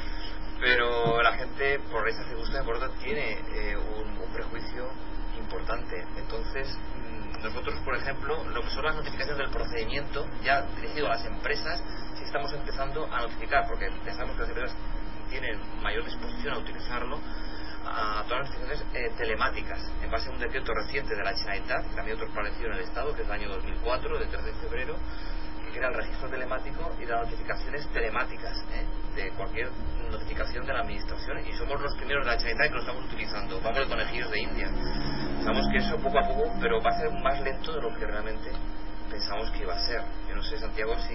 Pero la gente, por esa circunstancia, por otra, tiene eh, un, un prejuicio importante. Entonces, nosotros, por ejemplo, lo que son las notificaciones del procedimiento ya dirigido a las empresas, sí estamos empezando a notificar, porque pensamos que las empresas tienen mayor disposición a utilizarlo, a todas las notificaciones eh, telemáticas, en base a un decreto reciente de la Generalitat, y también otros parecidos en el Estado, que es del año dos mil cuatro, del tres de febrero, que crea el registro telemático y las notificaciones telemáticas, ¿eh? de cualquier notificación de la administración, y somos los primeros de la Generalitat que lo estamos utilizando. Vamos de conejillos de India. Pensamos que eso poco a poco, pero va a ser más lento de lo que realmente pensamos que iba a ser. Yo no sé, Santiago, si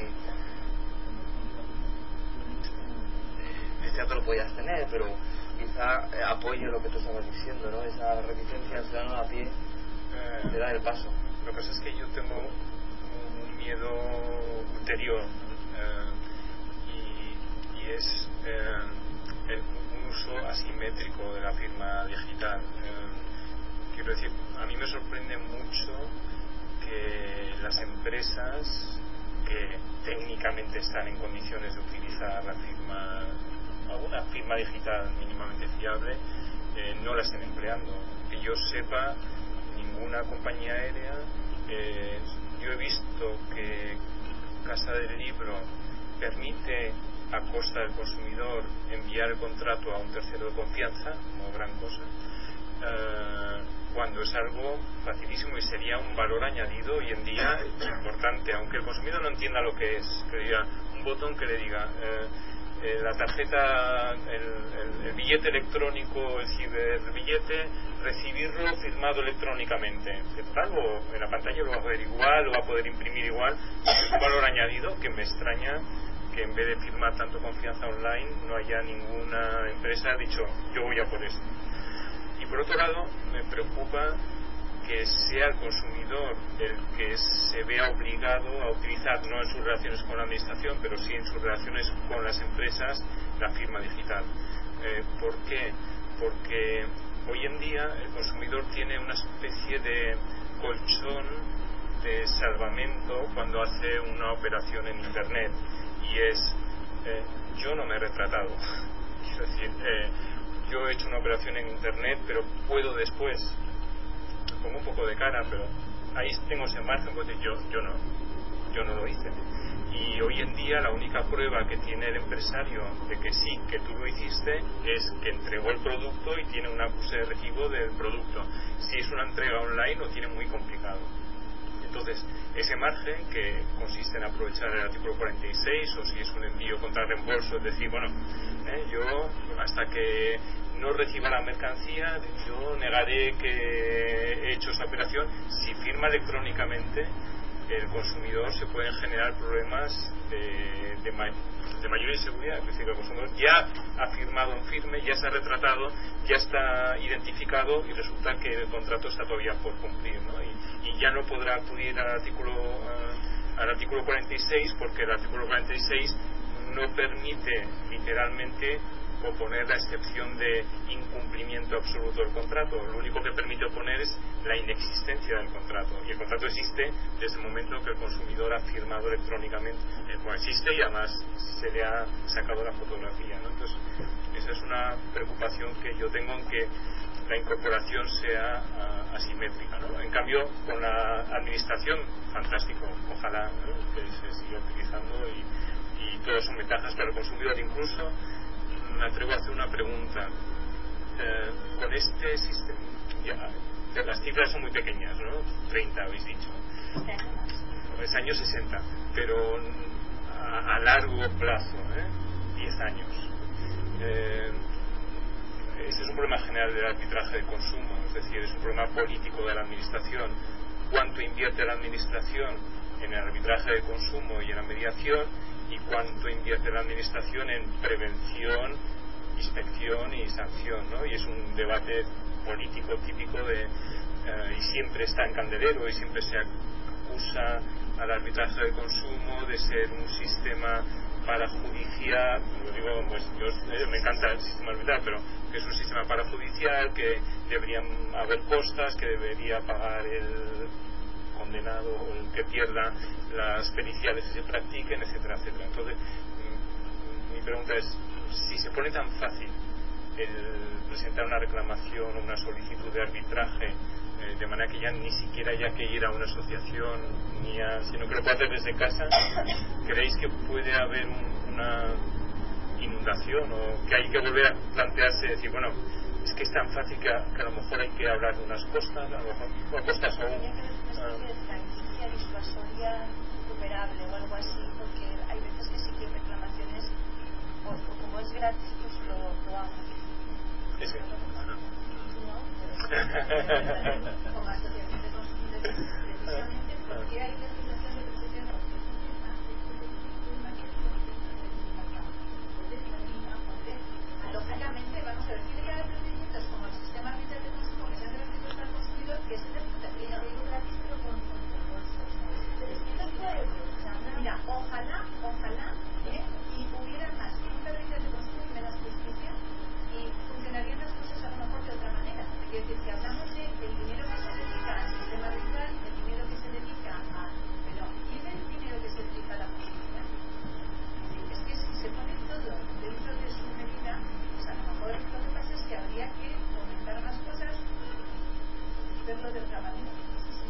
este dato lo podías tener, pero quizá eh, apoye lo que tú estabas diciendo, ¿no? Esa reticencia al ciudadano a pie eh, de dar el paso. Lo que pasa es que yo tengo un miedo ulterior, eh, y, y es eh, el, un uso asimétrico de la firma digital. Eh, quiero decir, a mí me sorprende mucho que las empresas que técnicamente están en condiciones de utilizar la firma, alguna firma digital mínimamente fiable, eh, no la estén empleando. Que yo sepa, ninguna compañía aérea, eh, yo he visto que Casa del Libro permite a costa del consumidor enviar el contrato a un tercero de confianza, como gran cosa, eh, cuando es algo facilísimo y sería un valor añadido hoy en día importante, aunque el consumidor no entienda lo que es, que diga un botón que le diga eh, eh, la tarjeta, el, el, el billete electrónico, es decir, el billete, recibirlo firmado electrónicamente, que total, o en la pantalla lo va a ver igual, lo va a poder imprimir igual. Es un valor añadido que me extraña que en vez de firmar tanto confianza online no haya ninguna empresa dicho yo voy a por esto. Y por otro lado, me preocupa que sea el consumidor el que se vea obligado a utilizar, no en sus relaciones con la administración, pero sí en sus relaciones con las empresas, la firma digital. Eh, ¿Por qué? Porque hoy en día el consumidor tiene una especie de colchón de salvamento cuando hace una operación en Internet, y es, eh, yo no me he retratado. Quiero decir, eh, yo he hecho una operación en Internet, pero puedo después, me pongo un poco de cara, pero ahí tengo ese margen, pues yo, yo no, yo no lo hice. Y hoy en día la única prueba que tiene el empresario de que sí, que tú lo hiciste, es que entregó el producto y tiene un acuse de recibo del producto. Si es una entrega online lo tiene muy complicado. Entonces, ese margen que consiste en aprovechar el artículo cuarenta y seis, o si es un envío contra reembolso, es decir, bueno, eh, yo hasta que no reciba la mercancía, yo negaré que he hecho esa operación. Si firma electrónicamente, el consumidor se pueden generar problemas de, de, ma de mayor inseguridad. Es decir, el consumidor ya ha firmado un firme, ya se ha retratado, ya está identificado y resulta que el contrato está todavía por cumplir, ¿no? y, y ya no podrá acudir al artículo uh, al artículo cuarenta y seis, porque el artículo cuarenta y seis no permite literalmente oponer la excepción de incumplimiento absoluto del contrato. Lo único que permite oponer es la inexistencia del contrato, y el contrato existe desde el momento que el consumidor ha firmado electrónicamente. Eh, bueno, existe y además se le ha sacado la fotografía, ¿no? Entonces esa es una preocupación que yo tengo, en que la incorporación sea uh, asimétrica, ¿no? En cambio, con la administración, fantástico, ojalá, ¿no?, que se siga utilizando, y, y todas son ventajas para el consumidor. Incluso me atrevo a hacer una pregunta. Eh, con este sistema, ya, las cifras son muy pequeñas, ¿no? treinta habéis dicho, es años sesenta, pero a, a largo plazo, ¿eh? diez años. Eh, este es un problema general del arbitraje de consumo, es decir, es un problema político de la administración. ¿Cuánto invierte la administración en el arbitraje de consumo y en la mediación? ¿Y cuánto invierte la administración en prevención, inspección y sanción, ¿no? Y es un debate político típico de eh, y siempre está en candelero, y siempre se acusa al arbitraje de consumo de ser un sistema parajudicial. Lo digo, pues yo, eh, me encanta el sistema arbitral, pero que es un sistema parajudicial, que deberían haber costas, que debería pagar el condenado o el que pierda las periciales que se practiquen, etcétera, etcétera. Entonces, mi pregunta es, si se pone tan fácil el presentar una reclamación o una solicitud de arbitraje, eh, de manera que ya ni siquiera haya que ir a una asociación, ni a, sino que lo puede hacer desde casa, ¿creéis que puede haber un, una inundación, o que hay que volver a plantearse, decir, bueno, es que es tan fácil que a, que a lo mejor hay que hablar de unas costas, a lo mejor o costas o un, franquicia disuasoria superable o algo así, porque hay veces que sí que reclamaciones, o, o como es gratis, pues lo, lo hago. Ese. No, pero como asociación de consumidores, precisamente porque hay legislación de protección de los lógicamente, vamos a ver, tiene que haber procedimientos como el sistema arbitral de consumo que sean gratuitos para el consumidor, que es el de protección. Gratis, pero con trescientos euros. Mira, ojalá, ojalá, ¿eh? y hubiera más junta arbitral de consumo y menos justicia, y funcionarían las cosas a lo mejor de otra manera. Quiero decir, que hablamos de el dinero que se dedica al sistema arbitral, el dinero que se dedica a... Pero, ¿y el dinero que se dedica a la justicia? Es que si se pone todo dentro de su medida, pues a lo mejor lo que pasa es que habría que comentar más cosas, verlo de otra manera. Sí,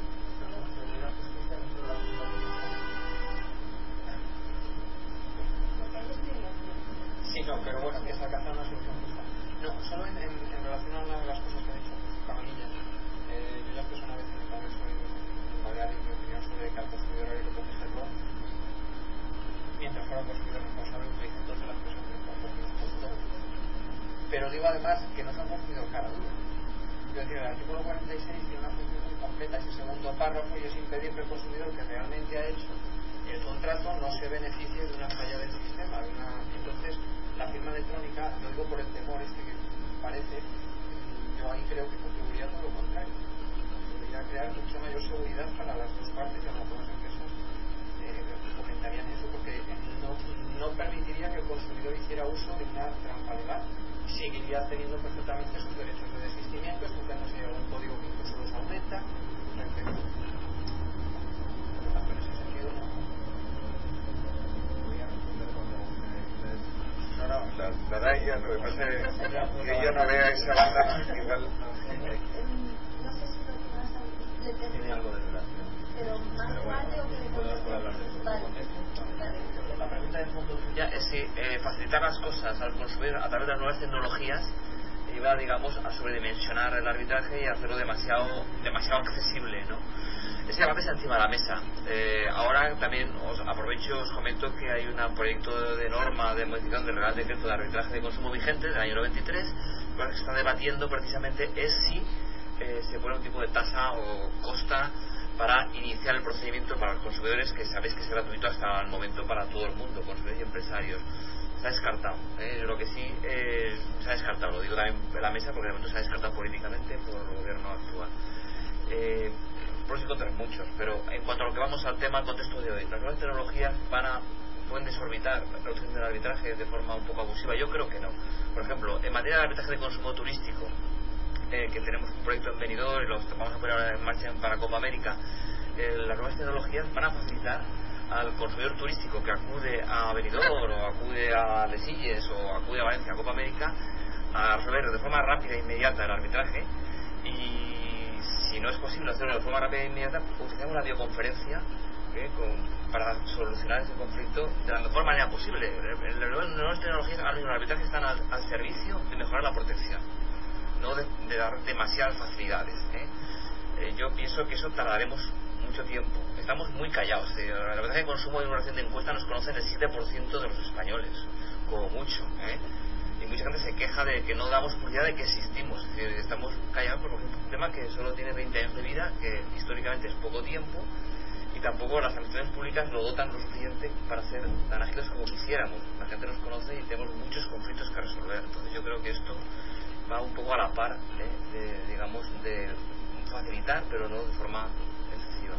sí, no, pero bueno, que es alcanzar una solución justa. No, solo en, en, en relación a una de las cosas que ha dicho Cabanillas, eh, yo ya expresé una vez en el Congreso en Baleares mi opinión sobre que al consumidor hay que protegerlo mientras fuera un consumidor responsable, utiliza entonces la expresión de consumidor justo. Pero digo además que no es un consumidor cara dura. Es decir, el artículo cuarenta y seis tiene una función muy completa, ese segundo párrafo, y es impedir que el consumidor que realmente ha hecho el contrato no se beneficie de una falla del sistema, de una... Entonces la firma electrónica, lo digo por el temor este que parece, yo ahí creo que contribuiría a todo lo contrario, contribuiría a crear mucha mayor seguridad para las dos partes, y a lo mejor las empresas eh, comentarían eso, porque no, no permitiría que el consumidor hiciera uso de una trampa legal, seguiría teniendo perfectamente sus derechos de desistimiento, escuchándose algún código que incluso los aumenta, etcétera. En ese sentido no. No, no, la, la D A I A, lo que pasa es que ella no vea esa banda igual. No sé si lo que más le tiene algo de relación. Pero más vale o que le podemos hablar de eso. La pregunta de fondo suya es si eh, facilitar las cosas al consumidor a través de las nuevas tecnologías iba, digamos, a sobredimensionar el arbitraje y hacerlo demasiado demasiado accesible, ¿no? Ese debate está encima de la mesa. Eh, ahora también os aprovecho y os comento que hay un proyecto de norma de modificación del Real Decreto de Arbitraje de Consumo vigente del año noventa y tres, lo que se está debatiendo precisamente es si eh, se pone un tipo de tasa o costa para iniciar el procedimiento para los consumidores, que sabéis que es gratuito hasta el momento para todo el mundo, consumidores y empresarios. Se ha descartado, ¿eh? Lo que sí eh, se ha descartado, lo digo también en la mesa porque de momento se ha descartado políticamente por el gobierno actual. Eh, pros y contras muchos, pero en cuanto a lo que vamos al tema, al contexto de hoy, las nuevas tecnologías van a pueden desorbitar la utilización del arbitraje de forma un poco abusiva. Yo creo que no. Por ejemplo, en materia de arbitraje de consumo turístico, eh, que tenemos un proyecto en Benidorm y lo vamos a poner ahora en marcha para Copa América, eh, las nuevas tecnologías van a facilitar al consumidor turístico que acude a Benidorm o acude a Lesilles o acude a Valencia a Copa América a resolver de forma rápida e inmediata el arbitraje. Y si no es posible hacerlo de forma rápida e inmediata, utilizamos la videoconferencia ¿eh? Con, para solucionar ese conflicto de la mejor manera posible. Las nuevas tecnologías ahora mismo el arbitraje están al, al servicio de mejorar la protección, no de, de dar demasiadas facilidades. ¿eh? Eh, yo pienso que eso tardaremos mucho tiempo. Estamos muy callados. Eh, la arbitraje de consumo de una relación de encuesta nos conocen el siete por ciento de los españoles, como mucho. ¿eh? Y mucha gente se queja de que no damos publicidad de que existimos. Es decir, estamos callados porque es un tema que solo tiene veinte años de vida, que históricamente es poco tiempo, y tampoco las administraciones públicas lo dotan lo suficiente para ser tan ágiles como quisiéramos. La gente nos conoce y tenemos muchos conflictos que resolver. Entonces yo creo que esto va un poco a la par ¿eh? de, digamos, de facilitar, pero no de forma excesiva.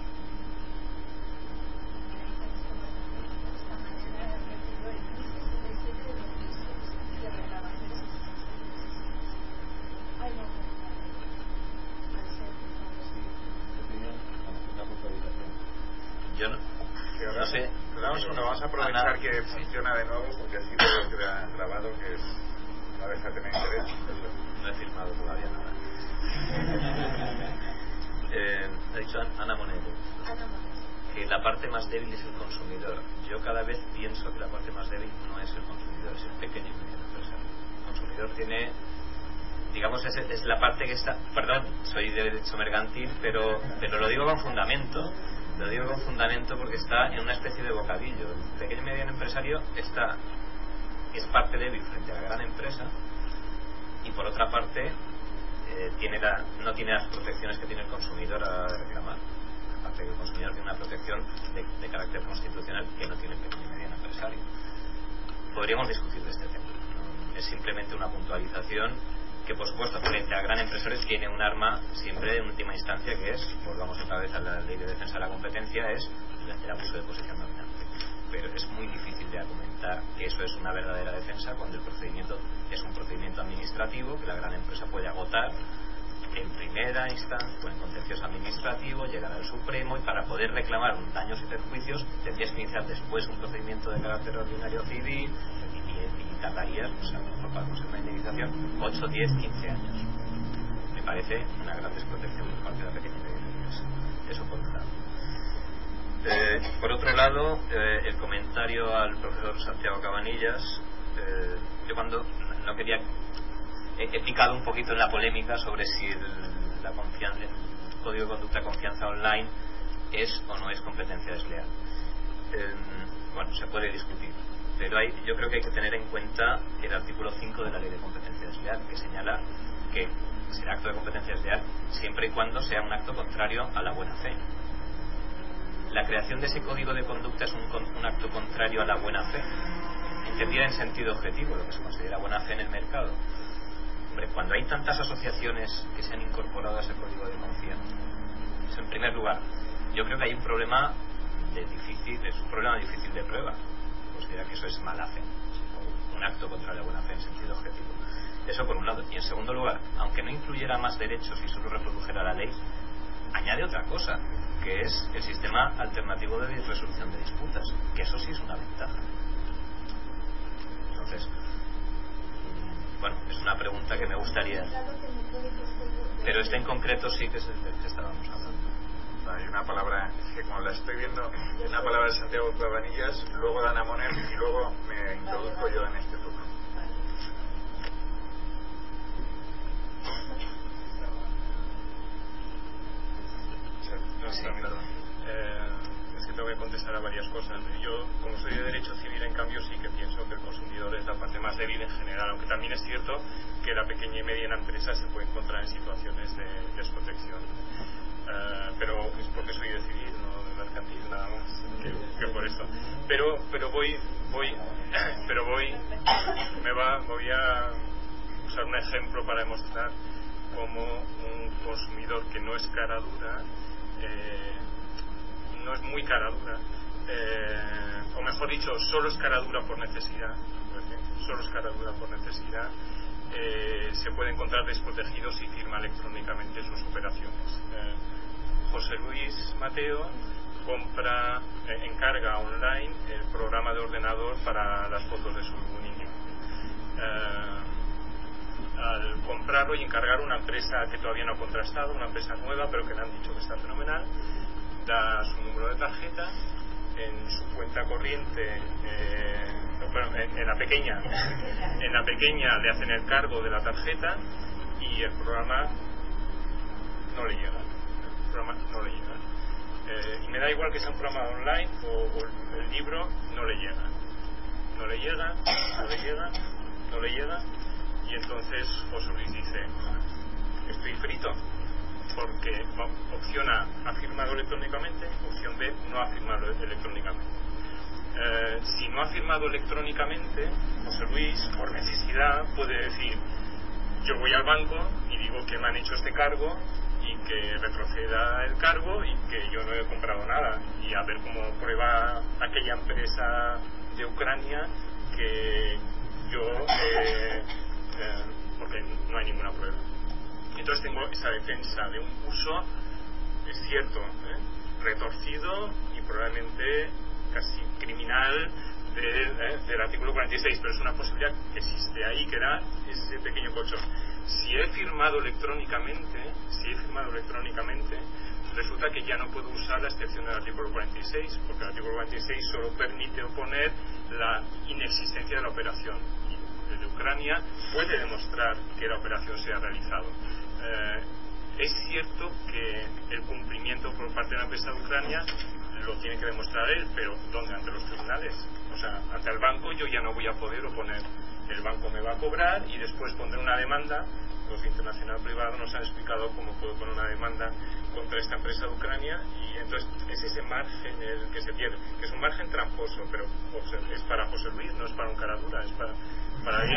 Yo no, no sé. Vamos, uno, vamos a aprovechar Ana, que funciona de nuevo porque así todo queda grabado, que es, no deja de tener interés. No he firmado todavía nada. eh, ha dicho Ana Monero que la parte más débil es el consumidor. Yo cada vez pienso que la parte más débil no es el consumidor, es el pequeño y mediano empresario. El consumidor tiene, digamos, es, es la parte que está, perdón, soy de derecho mercantil, pero, pero lo digo con fundamento. Lo digo con fundamento porque está en una especie de bocadillo. El pequeño y mediano empresario está, es parte débil frente a la gran empresa, y por otra parte eh, tiene la, no tiene las protecciones que tiene el consumidor a reclamar. Aparte que el consumidor tiene una protección de, de carácter constitucional que no tiene el pequeño y mediano empresario. Podríamos discutir de este tema. Es simplemente una puntualización que, por supuesto, frente a gran empresario tiene un arma siempre en última instancia, que es, volvamos otra vez a la ley de defensa de la competencia, es el abuso de posición dominante. Pero es muy difícil de argumentar que eso es una verdadera defensa cuando el procedimiento es un procedimiento administrativo que la gran empresa puede agotar en primera instancia o en contencioso administrativo, llegar al Supremo, y para poder reclamar un daños y perjuicios tendrías que iniciar después un procedimiento de carácter ordinario civil y, y tardarías, pues a lo mejor para conseguir una indemnización ocho, diez, quince años. Me parece una gran desprotección por parte de la pequeña y mediana empresa. Eso por un lado. Eh, por otro lado, eh, el comentario al profesor Santiago Cabanillas, eh, yo cuando no quería, he, he picado un poquito en la polémica sobre si el, la confianza, el código de conducta de confianza online es o no es competencia desleal. Eh, bueno, se puede discutir, pero hay, yo creo que hay que tener en cuenta el artículo cinco de la ley de competencia desleal, que señala que será acto de competencia desleal siempre y cuando sea un acto contrario a la buena fe. La creación de ese código de conducta es un, un acto contrario a la buena fe, entendida en sentido objetivo, lo que se considera buena fe en el mercado. Hombre, cuando hay tantas asociaciones que se han incorporado a ese código de confianza, pues en primer lugar, yo creo que hay un problema de difícil, es un problema difícil de prueba. Considera que eso es mala fe, o un acto contra la buena fe en sentido objetivo. Eso por un lado. Y en segundo lugar, aunque no incluyera más derechos y solo reprodujera la ley, añade otra cosa, que es el sistema alternativo de resolución de disputas, que eso sí es una ventaja. Entonces, bueno, es una pregunta que me gustaría, pero este en concreto sí que es el del que estábamos hablando. Hay una palabra que, como la estoy viendo, una palabra de Santiago Cabanillas, luego de Ana Moner y luego me introduzco yo en este turno. Sí, perdón. Eh, es que tengo que contestar a varias cosas. Yo, como soy de derecho civil, en cambio, sí que pienso que el consumidor es la parte más débil en general, aunque también es cierto que la pequeña y mediana empresa se puede encontrar en situaciones de desprotección. Uh, pero es porque soy de civil, no de mercantil, nada más que, que por eso. Pero pero voy voy pero voy me va voy a usar un ejemplo para demostrar cómo un consumidor que no es cara dura, eh, no es muy cara dura, eh, o mejor dicho, solo es cara dura por necesidad, solo es cara dura por necesidad, eh, se puede encontrar desprotegido si firma electrónicamente sus operaciones. Eh, José Luis Mateo compra, eh, encarga online el programa de ordenador para las fotos de su niño. Eh, al comprarlo y encargar una empresa que todavía no ha contrastado, una empresa nueva pero que le han dicho que está fenomenal, da su número de tarjeta, en su cuenta corriente, eh, bueno, en, en la pequeña en la pequeña le hacen el cargo de la tarjeta y el programa no le llega el programa no le llega eh, y me da igual que sea un programa online o, o el libro, no le llega no le llega, no le llega no le llega y entonces José Luis dice, estoy frito, porque opción A ha firmado electrónicamente, opción B no ha firmado electrónicamente. Eh, si no ha firmado electrónicamente, José Luis, por necesidad, puede decir, yo voy al banco y digo que me han hecho este cargo y que retroceda el cargo y que yo no he comprado nada, y a ver cómo prueba aquella empresa de Ucrania que yo eh, eh, porque no hay ninguna prueba. Entonces tengo esa defensa de un uso, es cierto, ¿eh? retorcido y probablemente casi criminal del, ¿eh? del artículo cuarenta y seis, pero es una posibilidad que existe ahí, que da ese pequeño colchón. Si he firmado electrónicamente, si he firmado electrónicamente, resulta que ya no puedo usar la excepción del artículo cuarenta y seis, porque el artículo cuarenta y seis solo permite oponer la inexistencia de la operación. Y el de Ucrania puede demostrar que la operación se ha realizado. Eh, es cierto que el cumplimiento por parte de la empresa de Ucrania lo tiene que demostrar él, pero ¿dónde? Ante los tribunales. O sea, ante el banco yo ya no voy a poder oponer. El banco me va a cobrar y después pondré una demanda. Los internacionales privados nos han explicado cómo puedo poner una demanda contra esta empresa de Ucrania, y entonces es ese margen el que se pierde, que es un margen tramposo, pero es para José Luis, no es para un cara dura, es para, para alguien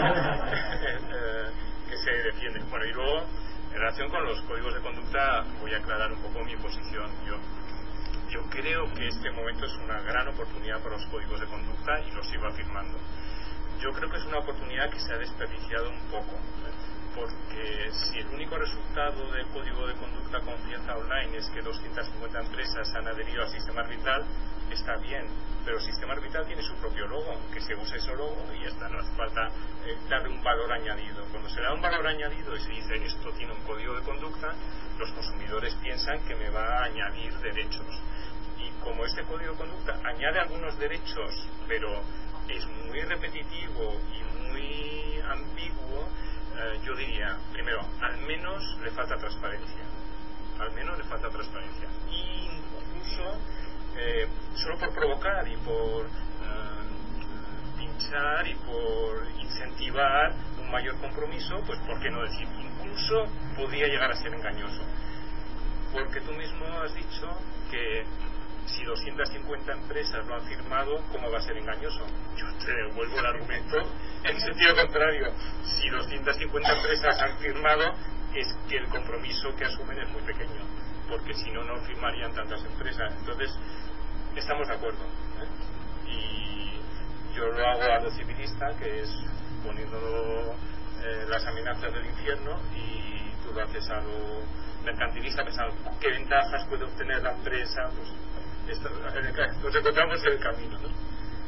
eh, que se defiende. Bueno, y luego, en relación con los códigos de conducta, voy a aclarar un poco mi posición. Yo Yo creo que este momento es una gran oportunidad para los códigos de conducta y lo sigo afirmando. Yo creo que es una oportunidad que se ha desperdiciado un poco, porque si el único resultado del código de conducta confianza online es que doscientas cincuenta empresas han adherido al sistema arbitral, está bien, pero el sistema arbitral tiene su propio logo, que se use ese logo y ya está, no hace falta eh, darle un valor añadido. Cuando se le da un valor añadido y se dice esto tiene un código de conducta, los consumidores piensan que me va a añadir derechos, y como este código de conducta añade algunos derechos pero es muy repetitivo y muy ambiguo, eh, yo diría, primero, al menos le falta transparencia, al menos le falta transparencia, y incluso eh, solo por provocar y por eh, pinchar y por incentivar un mayor compromiso, pues por qué no decir, incluso podría llegar a ser engañoso, porque tú mismo has dicho que si doscientas cincuenta empresas lo han firmado, ¿cómo va a ser engañoso? Yo te devuelvo el argumento en sentido contrario. Si doscientas cincuenta empresas han firmado, es que el compromiso que asumen es muy pequeño, porque si no, no firmarían tantas empresas. Entonces, estamos de acuerdo, ¿eh? Y yo lo hago a lo civilista, que es poniendo eh, las amenazas del infierno, y tú lo haces a lo mercantilista, pensando qué ventajas puede obtener la empresa. Pues esto, nos encontramos en el camino, ¿no?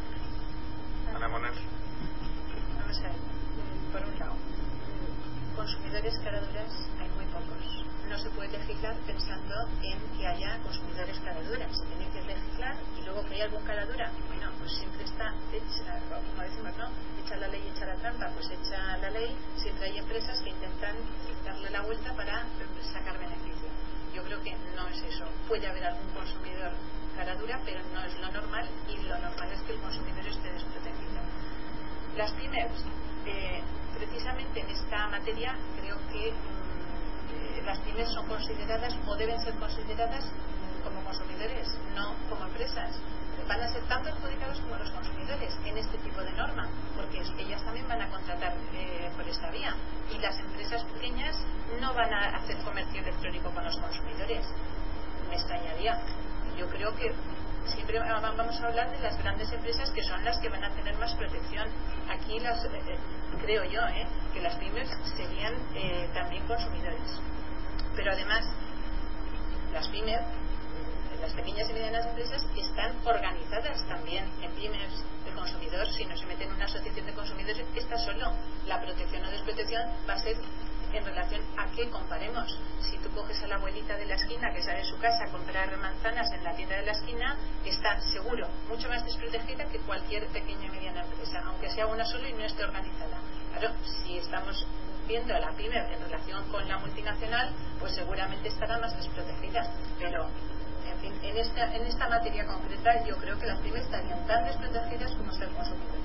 Ana Moner. Vamos a ver, por un lado, consumidores caraduras hay muy pocos. No se puede legislar pensando en que haya consumidores caraduras. Se tiene que legislar, y luego que haya algún caradura, bueno, pues siempre está hecha, como decimos, ¿no? Echa la ley, echa la trampa, pues echa la ley. Siempre hay empresas que intentan darle la vuelta para sacar beneficio. Yo creo que no es eso. Puede haber algún consumidor caradura, pero no es lo normal, y lo normal es que el consumidor esté desprotegido. Las pymes, eh, precisamente en esta materia, creo que mm, eh, las pymes son consideradas o deben ser consideradas mm, como consumidores, no como empresas. Van a ser tan perjudicados como los consumidores en este tipo de norma, porque ellas también van a contratar eh, por esta vía, y las empresas pequeñas no van a hacer comercio electrónico con los consumidores. Me extrañaría. Yo creo que siempre vamos a hablar de las grandes empresas que son las que van a tener más protección. Aquí las, eh, creo yo eh, que las pymes serían eh, también consumidores, pero además las pymes, las pequeñas y medianas empresas, están organizadas también en pymes. El consumidor, si no se mete en una asociación de consumidores, está solo. La protección o desprotección va a ser en relación a qué comparemos. Si tú coges a la abuelita de la esquina que sale de su casa a comprar manzanas en la tienda de la esquina, está seguro mucho más desprotegida que cualquier pequeña y mediana empresa, aunque sea una sola y no esté organizada. Claro, si estamos viendo a la pyme en relación con la multinacional, pues seguramente estará más desprotegida, pero en fin, en esta, en esta materia concreta yo creo que las pymes estarían tan desprotegidas como está el consumidor.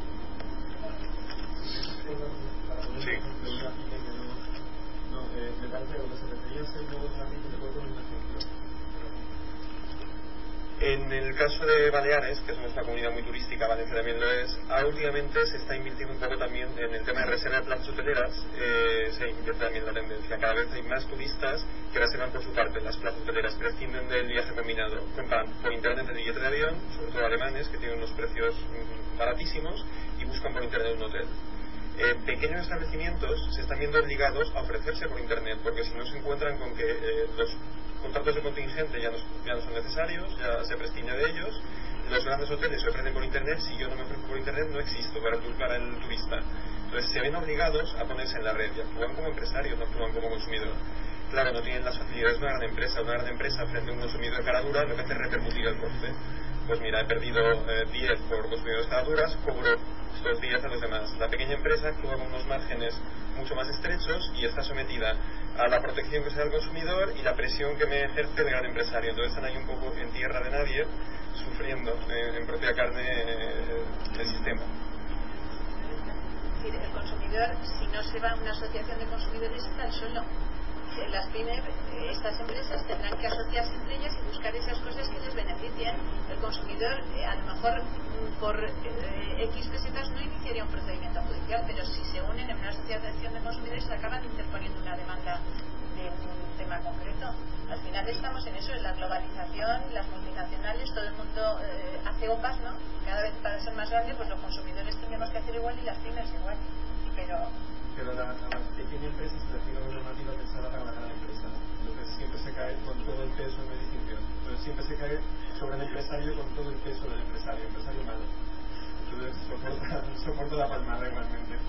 Sí. No, eh, me parece que lo que se refería es el modo de una pyme, te puedo poner un ejemplo. En el caso de Baleares, que somos una comunidad muy turística, Valencia también lo es, ahora últimamente se está invirtiendo un poco también en el tema de reserva de plazas hoteleras. Eh, se invierte también la tendencia. Cada vez hay más turistas que reservan por su parte las plazas hoteleras, prescinden del viaje combinado, compran por internet el billete de avión, sobre todo alemanes, que tienen unos precios mm, baratísimos, y buscan por internet un hotel. Eh, pequeños establecimientos se están viendo obligados a ofrecerse por internet, porque si no se encuentran con que eh, los contratos de contingente ya no, ya no son necesarios, ya se prescinde de ellos. Los grandes hoteles se ofrecen por internet. Si yo no me ofrezco por internet, no existo para el, para el turista. Entonces se ven obligados a ponerse en la red y actúan como empresarios, no actúan como consumidor. Claro, no tienen las facilidades de una gran empresa. Una gran empresa frente a un consumidor de cara dura lo que hace es repercutir el coste. Pues mira, he perdido eh, diez por consumidores de cara duras, cobro estos diez a los demás. La pequeña empresa actúa con unos márgenes mucho más estrechos y está sometida a la protección que se da al consumidor y la presión que me ejerce el gran empresario. Entonces están ahí un poco en tierra de nadie, sufriendo eh, en propia carne eh, el sistema. Es decir, el consumidor, si no se va a una asociación de consumidores, está solo. En las pymes, estas empresas tendrán que asociarse entre ellas y buscar esas cosas que les beneficien. El consumidor, eh, a lo mejor por eh, X pesetas no iniciaría un procedimiento judicial, pero si se unen en una asociación de consumidores acaban interponiendo una demanda de un tema concreto. Al final estamos en eso, en la globalización, las multinacionales, todo el mundo eh, hace O P As, ¿no? Cada vez para ser más grande, pues los consumidores tenemos que hacer igual y las pymes igual. Pero pero a la, a la pequeña empresa se le aplica una normativa pensada para la gran empresa. Entonces siempre se cae con todo el peso en distinción. Entonces siempre se cae sobre el empresario con todo el peso del empresario, empresario malo. Entonces soporta, soporta la palmada igualmente.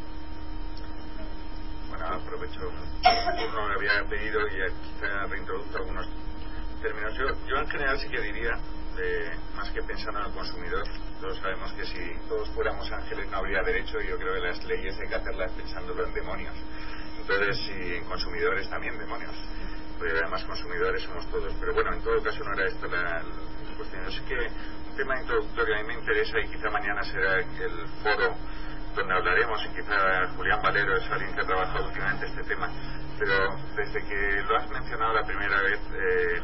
Bueno, aprovecho el turno que había pedido y quizá reintroduzco algunos términos. Yo, yo en general sí que diría, eh, más que pensando en el consumidor, todos sabemos que si todos fuéramos ángeles no habría derecho, y yo creo que las leyes hay que hacerlas pensándolo en demonios. Entonces, y en consumidores también demonios, porque además consumidores somos todos. Pero bueno, en todo caso no era esto la, la cuestión. Es que un tema introductorio a mí me interesa, y quizá mañana será el foro donde hablaremos, y quizá Julián Valero es alguien que ha trabajado últimamente este tema, pero desde que lo has mencionado la primera vez, eh,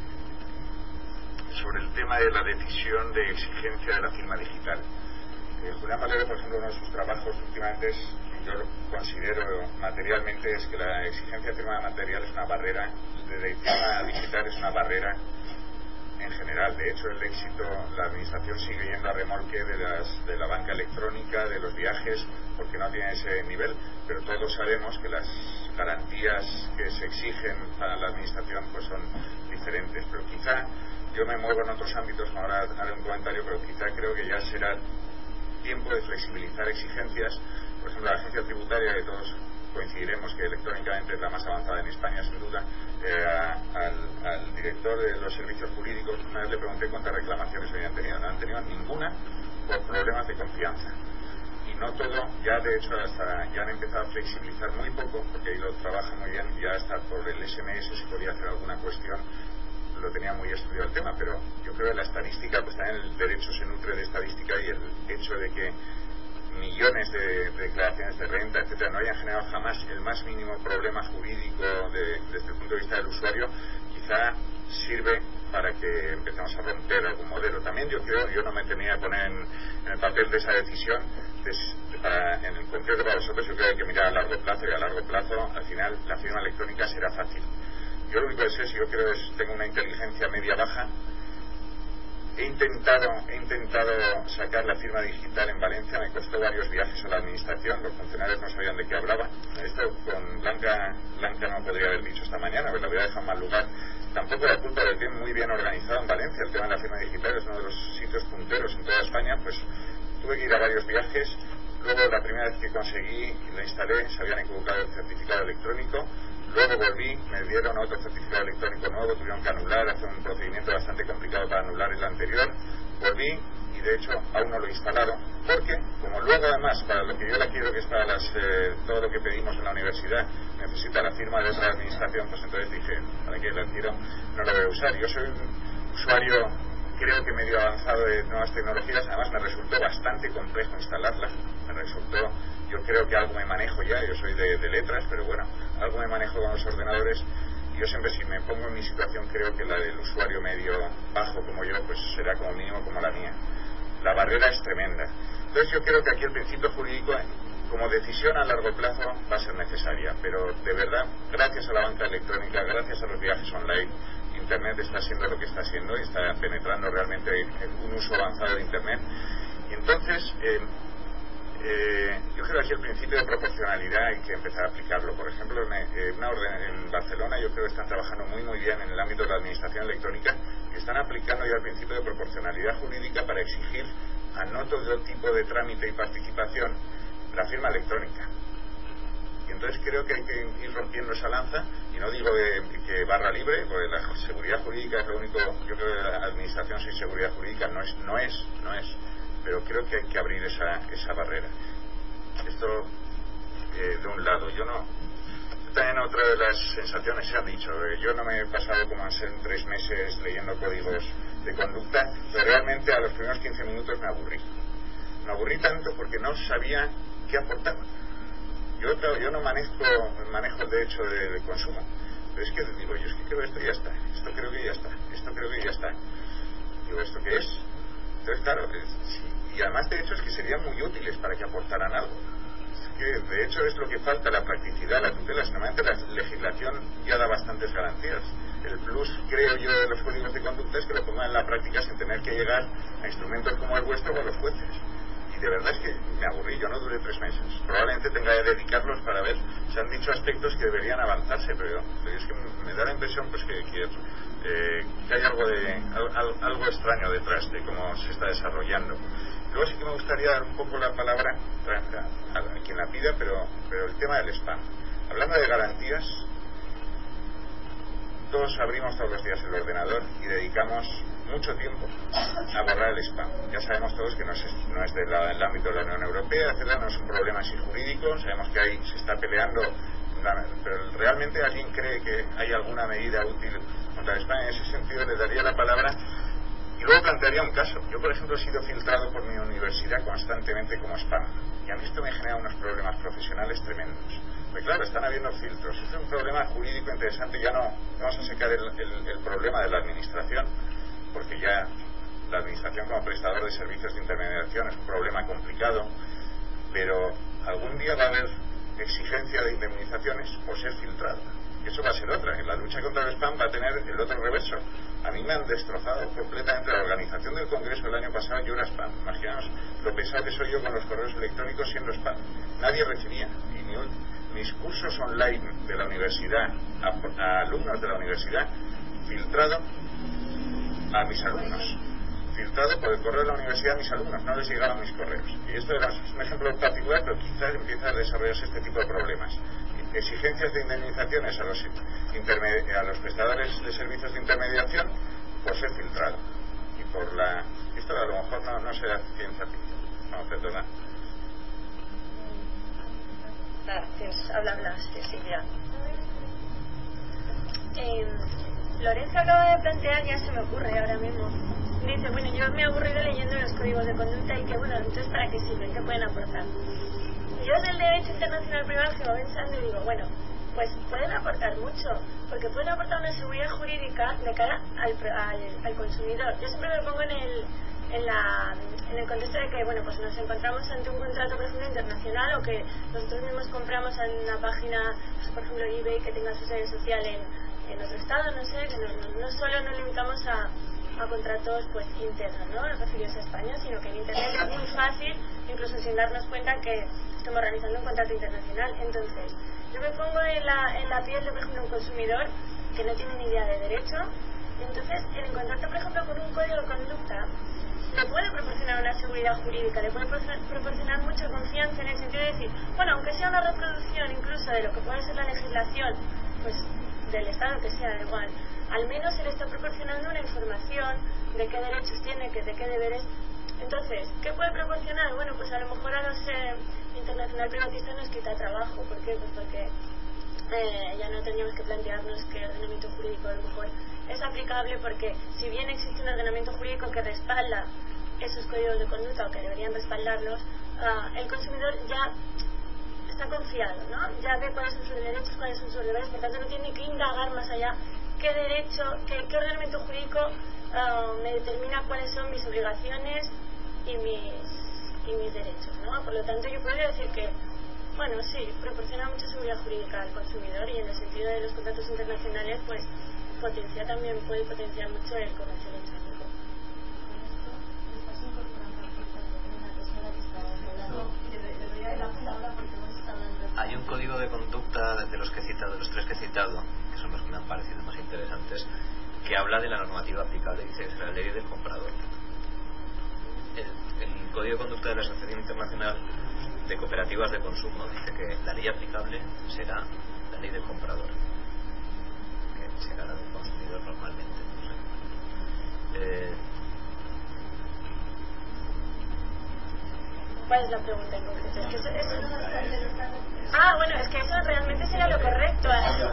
sobre el tema de la decisión de exigencia de la firma digital. Eh, Julián Valero, por ejemplo, uno de sus trabajos últimamente es, yo lo considero materialmente, es que la exigencia de firma de material es una barrera, de firma digital es una barrera en general. De hecho, el éxito, la administración sigue yendo a remolque de, las, de la banca electrónica, de los viajes, porque no tiene ese nivel, pero todos sabemos que las garantías que se exigen para la administración pues son diferentes. Pero quizá yo me muevo en otros ámbitos, como ahora haré un comentario, pero quizá creo que ya será tiempo de flexibilizar exigencias. Por ejemplo, la agencia tributaria, que todos coincidiremos que electrónicamente es la más avanzada en España, sin duda, eh, al, al director de los servicios jurídicos una vez le pregunté cuántas reclamaciones habían tenido. No han tenido ninguna por problemas de confianza. Y no todo, ya de hecho hasta ya han empezado a flexibilizar muy poco, porque ahí lo trabaja muy bien, ya hasta por el S M S si podía hacer alguna cuestión, lo tenía muy estudiado el tema, pero yo creo que la estadística, pues también el derecho se nutre de estadística, y el hecho de que millones de, de declaraciones de renta, etcétera, no hayan generado jamás el más mínimo problema jurídico de, desde el punto de vista del usuario, quizá sirve para que empecemos a romper algún modelo. También yo creo, yo no me tenía que poner en, en el papel de esa decisión, de, para, en el concreto para vosotros, yo creo que hay que mirar a largo plazo, y a largo plazo al final la firma electrónica será fácil. Yo lo único que sé, si yo creo es tengo una inteligencia media baja, he intentado he intentado sacar la firma digital en Valencia, me costó varios viajes a la administración, los funcionarios no sabían de qué hablaba. Esto con Blanca, Blanca no podría haber dicho esta mañana, pero la voy a dejar en mal lugar. Tampoco la culpa del tiene muy bien organizado en Valencia, el tema de la firma digital es uno de los sitios punteros en toda España, pues tuve que ir a varios viajes. Luego la primera vez que conseguí y lo instalé se habían equivocado el certificado electrónico. Luego volví, me dieron otro certificado electrónico nuevo, tuvieron que anular, hacer un procedimiento bastante complicado para anular el anterior. Volví y de hecho aún no lo he instalado, porque como luego además para lo que yo la quiero, que es para las, eh, todo lo que pedimos en la universidad, necesita la firma de otra administración, pues entonces dije, para que la quiero, no lo voy a usar. Yo soy un usuario, creo que medio avanzado de nuevas tecnologías, además me resultó bastante complejo instalarlas, me resultó, yo creo que algo me manejo ya, yo soy de, de letras, pero bueno, algo me manejo con los ordenadores, y yo siempre si me pongo en mi situación creo que la del usuario medio bajo como yo, pues será como mínimo como la mía. La barrera es tremenda. Entonces yo creo que aquí el principio jurídico como decisión a largo plazo va a ser necesaria, pero de verdad, gracias a la banca electrónica, gracias a los viajes online, Internet está siendo lo que está siendo y está penetrando realmente en un uso avanzado de Internet. Y entonces eh, eh, yo creo que aquí el principio de proporcionalidad hay que empezar a aplicarlo. Por ejemplo, en, en una orden en Barcelona yo creo que están trabajando muy muy bien en el ámbito de la administración electrónica y están aplicando ya el principio de proporcionalidad jurídica para exigir a no todo tipo de trámite y participación la firma electrónica. Y entonces creo que hay que ir rompiendo esa lanza, y no digo de, que barra libre, porque la seguridad jurídica es lo único, yo creo que la administración sin seguridad jurídica no es, no es, no es, pero creo que hay que abrir esa, esa barrera. Esto eh, de un lado, yo no, yo también otra de las sensaciones se ha dicho, eh, yo no me he pasado como han sido tres meses leyendo códigos de conducta, pero realmente a los primeros quince minutos me aburrí. Me aburrí tanto porque no sabía qué aportar. Yo, yo no manejo, manejo el derecho de, de consumo, pero es que digo, yo es que creo esto y ya está, esto creo que ya está, esto creo que ya está. Digo, ¿esto qué es? Entonces, claro, es, sí, y además de hecho es que serían muy útiles para que aportaran algo. Es que de hecho es lo que falta, la practicidad, la tutela. Normalmente la legislación ya da bastantes garantías. El plus, creo yo, de los códigos de conducta es que lo pongan en la práctica sin tener que llegar a instrumentos como el vuestro o a los jueces. De verdad es que me aburrí, yo no duré tres meses. Probablemente tenga que dedicarlos para ver. Se han dicho aspectos que deberían avanzarse, pero, pero es que me da la impresión pues que, que, eh, que hay algo de al, algo extraño detrás de cómo se está desarrollando. Luego sí que me gustaría dar un poco la palabra a, a, a quien la pida, pero, pero el tema del spam. Hablando de garantías, todos abrimos todos los días el ordenador y dedicamos mucho tiempo a borrar el spam. Ya sabemos todos que no es, no es del de ámbito de la Unión Europea, etcétera, no es un problema así jurídico, sabemos que ahí se está peleando, pero realmente alguien cree que hay alguna medida útil contra el spam. En ese sentido le daría la palabra y luego plantearía un caso. Yo, por ejemplo, he sido filtrado por mi universidad constantemente como spam y a mí esto me genera unos problemas profesionales tremendos. Pues claro, están habiendo filtros. Es un problema jurídico interesante. Ya no vamos a sacar el, el, el problema de la administración, porque ya la administración como prestador de servicios de intermediación es un problema complicado, pero algún día va a haber exigencia de indemnizaciones por ser filtrado. Y eso va a ser otra. En la lucha contra el spam va a tener el otro reverso. A mí me han destrozado completamente la organización del Congreso el año pasado. Yo era spam. Imaginaos lo pesado que soy yo con los correos electrónicos siendo spam. Nadie recibía. Y ni un, mis cursos online de la universidad a, a alumnos de la universidad filtrado a mis alumnos, filtrado por el correo de la universidad a mis alumnos, no les llegaban mis correos. Y esto era un ejemplo particular, pero quizás empieza a desarrollarse este tipo de problemas. Exigencias de indemnizaciones a los, a los prestadores de servicios de intermediación por ser filtrado. Y por la... Esto a lo mejor no, no será ciencia ficción. No, perdona. Gracias. Habla Blas, Cecilia. Eh, Lorenzo acaba de plantear, ya se me ocurre ahora mismo. Dice, bueno, yo me he aburrido leyendo los códigos de conducta y que, bueno, entonces ¿para qué sirven? ¿Qué pueden aportar? Yo en el derecho internacional privado sigo pensando y digo, bueno, pues pueden aportar mucho, porque pueden aportar una seguridad jurídica de cara al, al, al consumidor. Yo siempre me pongo en el, en, la, en el contexto de que, bueno, pues nos encontramos ante un contrato, por ejemplo, internacional, o que nosotros mismos compramos en una página, pues, por ejemplo, eBay, que tenga su sede social en, en otro estado, no sé, que no, no, no solo nos limitamos a, a contratos pues internos, ¿no? referidos a España, sino que en Internet es muy fácil, incluso sin darnos cuenta que estamos realizando un contrato internacional. Entonces, yo me pongo en la, en la piel de, por ejemplo, un consumidor que no tiene ni idea de derecho, y entonces, en encontrarte, por ejemplo, con un código de conducta, le puede proporcionar una seguridad jurídica, le puede proporcionar mucha confianza en el sentido de decir, bueno, aunque sea una reproducción incluso de lo que puede ser la legislación, pues del Estado que sea, da igual, al menos se le está proporcionando una información de qué derechos tiene, que de qué deberes. Entonces, ¿qué puede proporcionar? Bueno, pues a lo mejor a los eh, internacional privatista nos quita trabajo. ¿Por qué? Pues porque eh, ya no tendríamos que plantearnos que el ordenamiento jurídico a lo mejor es aplicable, porque si bien existe un ordenamiento jurídico que respalda esos códigos de conducta, o que deberían respaldarlos, uh, el consumidor ya está confiado, ¿no? Ya ve cuáles son sus derechos, cuáles son sus deberes, por tanto no tiene que indagar más allá qué derecho, qué, qué ordenamiento jurídico uh, me determina cuáles son mis obligaciones y mis, y mis derechos, ¿no? Por lo tanto yo podría decir que, bueno, sí, proporciona mucha seguridad jurídica al consumidor, y en el sentido de los contratos internacionales, pues potencia también, puede potenciar mucho el comercio electrónico. Hay un código de conducta de los que he citado, de los tres que he citado, que son los que me han parecido más interesantes, que habla de la normativa aplicable, dice que es la ley del comprador. El, el código de conducta de la Asociación Internacional de Cooperativas de Consumo dice que la ley aplicable será la ley del comprador, que será la del consumidor normalmente. No sé. eh, ¿Cuál es la pregunta en concreto? Es que eso, eso... Ah, bueno, es que eso realmente sería lo correcto.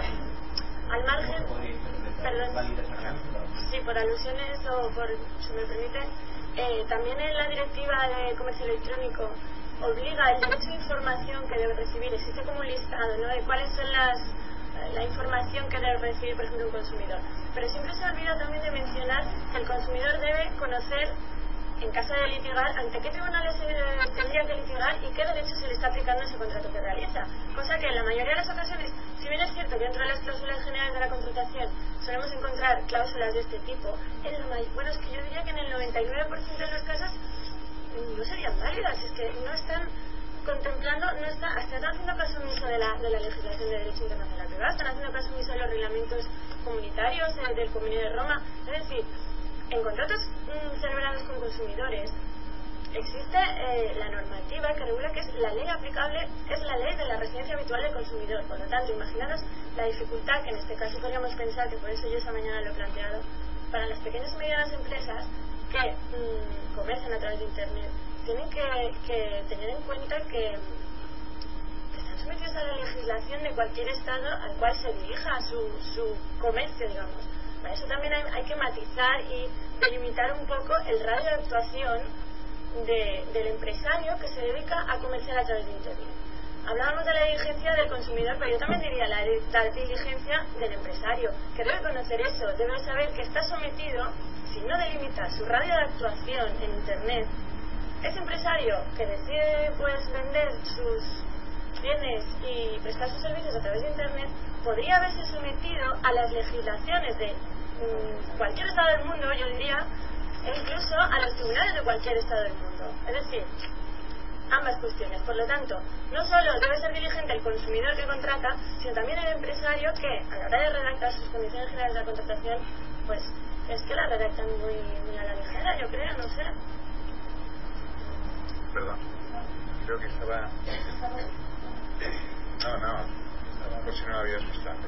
Al margen... Perdón. Sí, por alusiones o por... si me permite, eh, también en la directiva de comercio electrónico obliga el derecho de información que debe recibir. Existe como un listado, ¿no?, de cuáles son las... la información que debe recibir, por ejemplo, un consumidor. Pero siempre se olvida también de mencionar que el consumidor debe conocer, en caso de litigar, ante qué tribunales se tendría que litigar y qué derecho se le está aplicando ese contrato que realiza. Cosa que en la mayoría de las ocasiones, si bien es cierto que dentro de las cláusulas generales de la contratación solemos encontrar cláusulas de este tipo, en lo may- bueno, es que yo diría que en el noventa y nueve por ciento de los casos no serían válidas, es que no están contemplando, no está, están haciendo caso omiso de la, de la legislación de derecho internacional privado, están haciendo caso omiso de los reglamentos comunitarios, eh, del Convenio de Roma. Es decir, en contratos mmm, celebrados con consumidores existe eh, la normativa que regula, que es la ley aplicable, es la ley de la residencia habitual del consumidor. Por lo tanto, imaginaros la dificultad que en este caso podríamos pensar, que por eso yo esa mañana lo he planteado, para las pequeñas y medianas empresas que mmm, comercian a través de Internet. Tienen que, que tener en cuenta que, que están sometidos a la legislación de cualquier estado al cual se dirija su, su comercio, digamos. Para eso también hay, hay que matizar y delimitar un poco el radio de actuación de, del empresario que se dedica a comerciar a través de Internet. Hablábamos de la diligencia del consumidor, pero yo también diría la, la diligencia del empresario, que debe conocer eso, debe saber que está sometido, si no delimita su radio de actuación en Internet. Ese empresario que decide pues vender sus bienes y prestar sus servicios a través de Internet podría haberse sometido a las legislaciones de mmm, cualquier estado del mundo, yo diría, e incluso a los tribunales de cualquier estado del mundo. Es decir, ambas cuestiones. Por lo tanto, no solo debe ser diligente el consumidor que contrata, sino también el empresario que, a la hora de redactar sus condiciones generales de la contratación, pues es que la redactan muy, muy a la ligera, yo creo, no sé. Perdón, creo que estaba... No, no, por si no lo había asustado.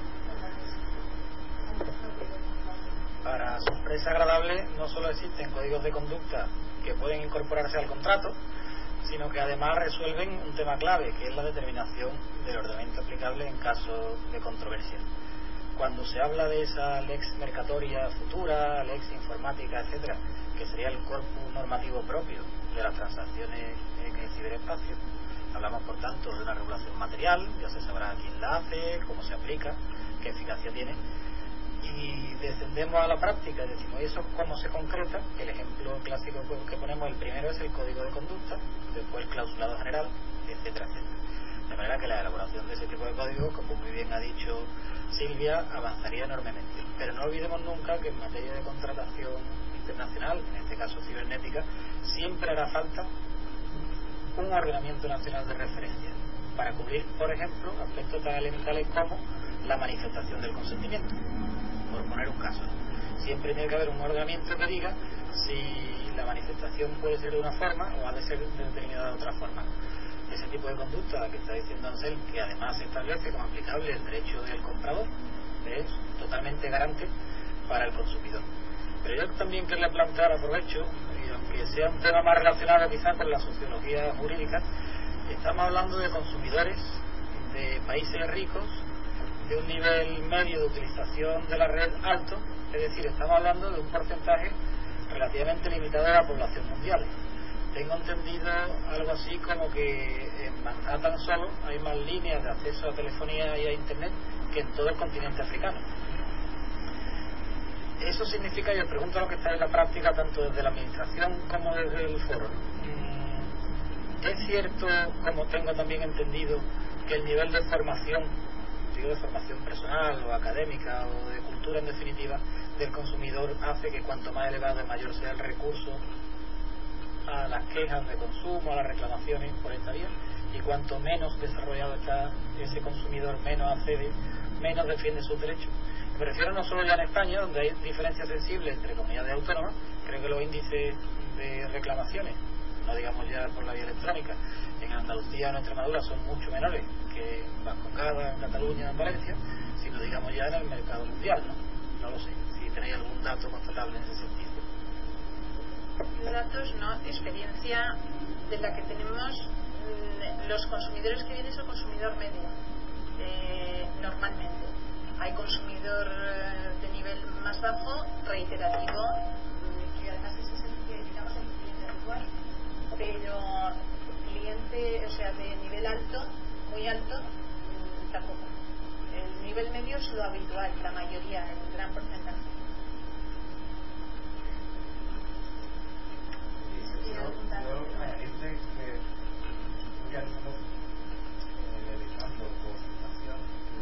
Para sorpresa agradable, no solo existen códigos de conducta que pueden incorporarse al contrato, sino que además resuelven un tema clave, que es la determinación del ordenamiento aplicable en caso de controversia. Cuando se habla de esa lex mercatoria futura, lex informática, etcétera, que sería el corpus normativo propio de las transacciones en el ciberespacio, hablamos por tanto de una regulación material, ya se sabrá quién la hace, cómo se aplica, qué eficacia tiene, y descendemos a la práctica y decimos, ¿y eso cómo se concreta? El ejemplo clásico que ponemos, el primero es el código de conducta, después el clausulado general, etcétera, etcétera. De manera que la elaboración de ese tipo de códigos, como muy bien ha dicho Silvia, avanzaría enormemente. Pero no olvidemos nunca que en materia de contratación internacional, en este caso cibernética, siempre hará falta un ordenamiento nacional de referencia para cubrir, por ejemplo, aspectos tan elementales como la manifestación del consentimiento, por poner un caso. Siempre tiene que haber un ordenamiento que diga si la manifestación puede ser de una forma o ha de ser determinada de otra forma. Ese tipo de conducta que está diciendo Ansel, que además se establece como aplicable el derecho del comprador, es totalmente garante para el consumidor. Pero yo también quería plantear, aprovecho, y aunque sea un tema más relacionado quizás con la sociología jurídica, estamos hablando de consumidores de países ricos de un nivel medio de utilización de la red alto, es decir, estamos hablando de un porcentaje relativamente limitado de la población mundial. Tengo entendido algo así como que en Manhattan solo hay más líneas de acceso a telefonía y a internet que en todo el continente africano. Eso significa, yo pregunto lo que está en la práctica tanto desde la administración como desde el foro. ¿Es cierto, como tengo también entendido, que el nivel de formación, digo de formación personal o académica o de cultura en definitiva, del consumidor hace que cuanto más elevado y mayor sea el recurso a las quejas de consumo, a las reclamaciones por esta vía, y cuanto menos desarrollado está ese consumidor, menos accede, menos defiende sus derechos? Me refiero no solo ya en España, donde hay diferencias sensibles entre comunidades autónomas. Creo que los índices de reclamaciones, no digamos ya por la vía electrónica, en Andalucía o en Extremadura son mucho menores que en Vascongada, en Cataluña, en Valencia, sino digamos ya en el mercado mundial, ¿no? No lo sé, si tenéis algún dato constatable en ese sentido. Datos, no, experiencia de la que tenemos. Los consumidores que vienen es el consumidor medio, eh, normalmente. Hay consumidor de nivel más bajo, reiterativo, que además ese es el que digamos el cliente habitual, pero cliente, o sea, de nivel alto, muy alto, tampoco. El nivel medio es lo habitual, la mayoría, el gran porcentaje. Yo, yo añadirte que ya estamos realizando consultación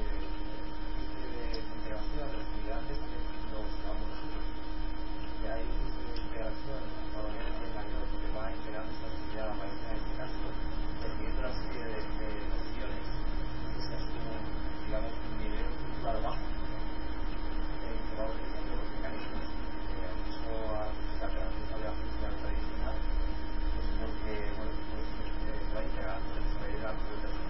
de integración de los estudiantes también los vamos nosotros. Y hay un uso de integración probablemente mayor que va integrando esta actividad maestra en este caso, definiendo una serie de, de nociones que se asumen, digamos, un nivel cultural bajo, eh, que va utilizando los mecanismos de acceso a la terapia de la cultura tradicional, pues porque, bueno, pues eh, va integrando la sociedad de la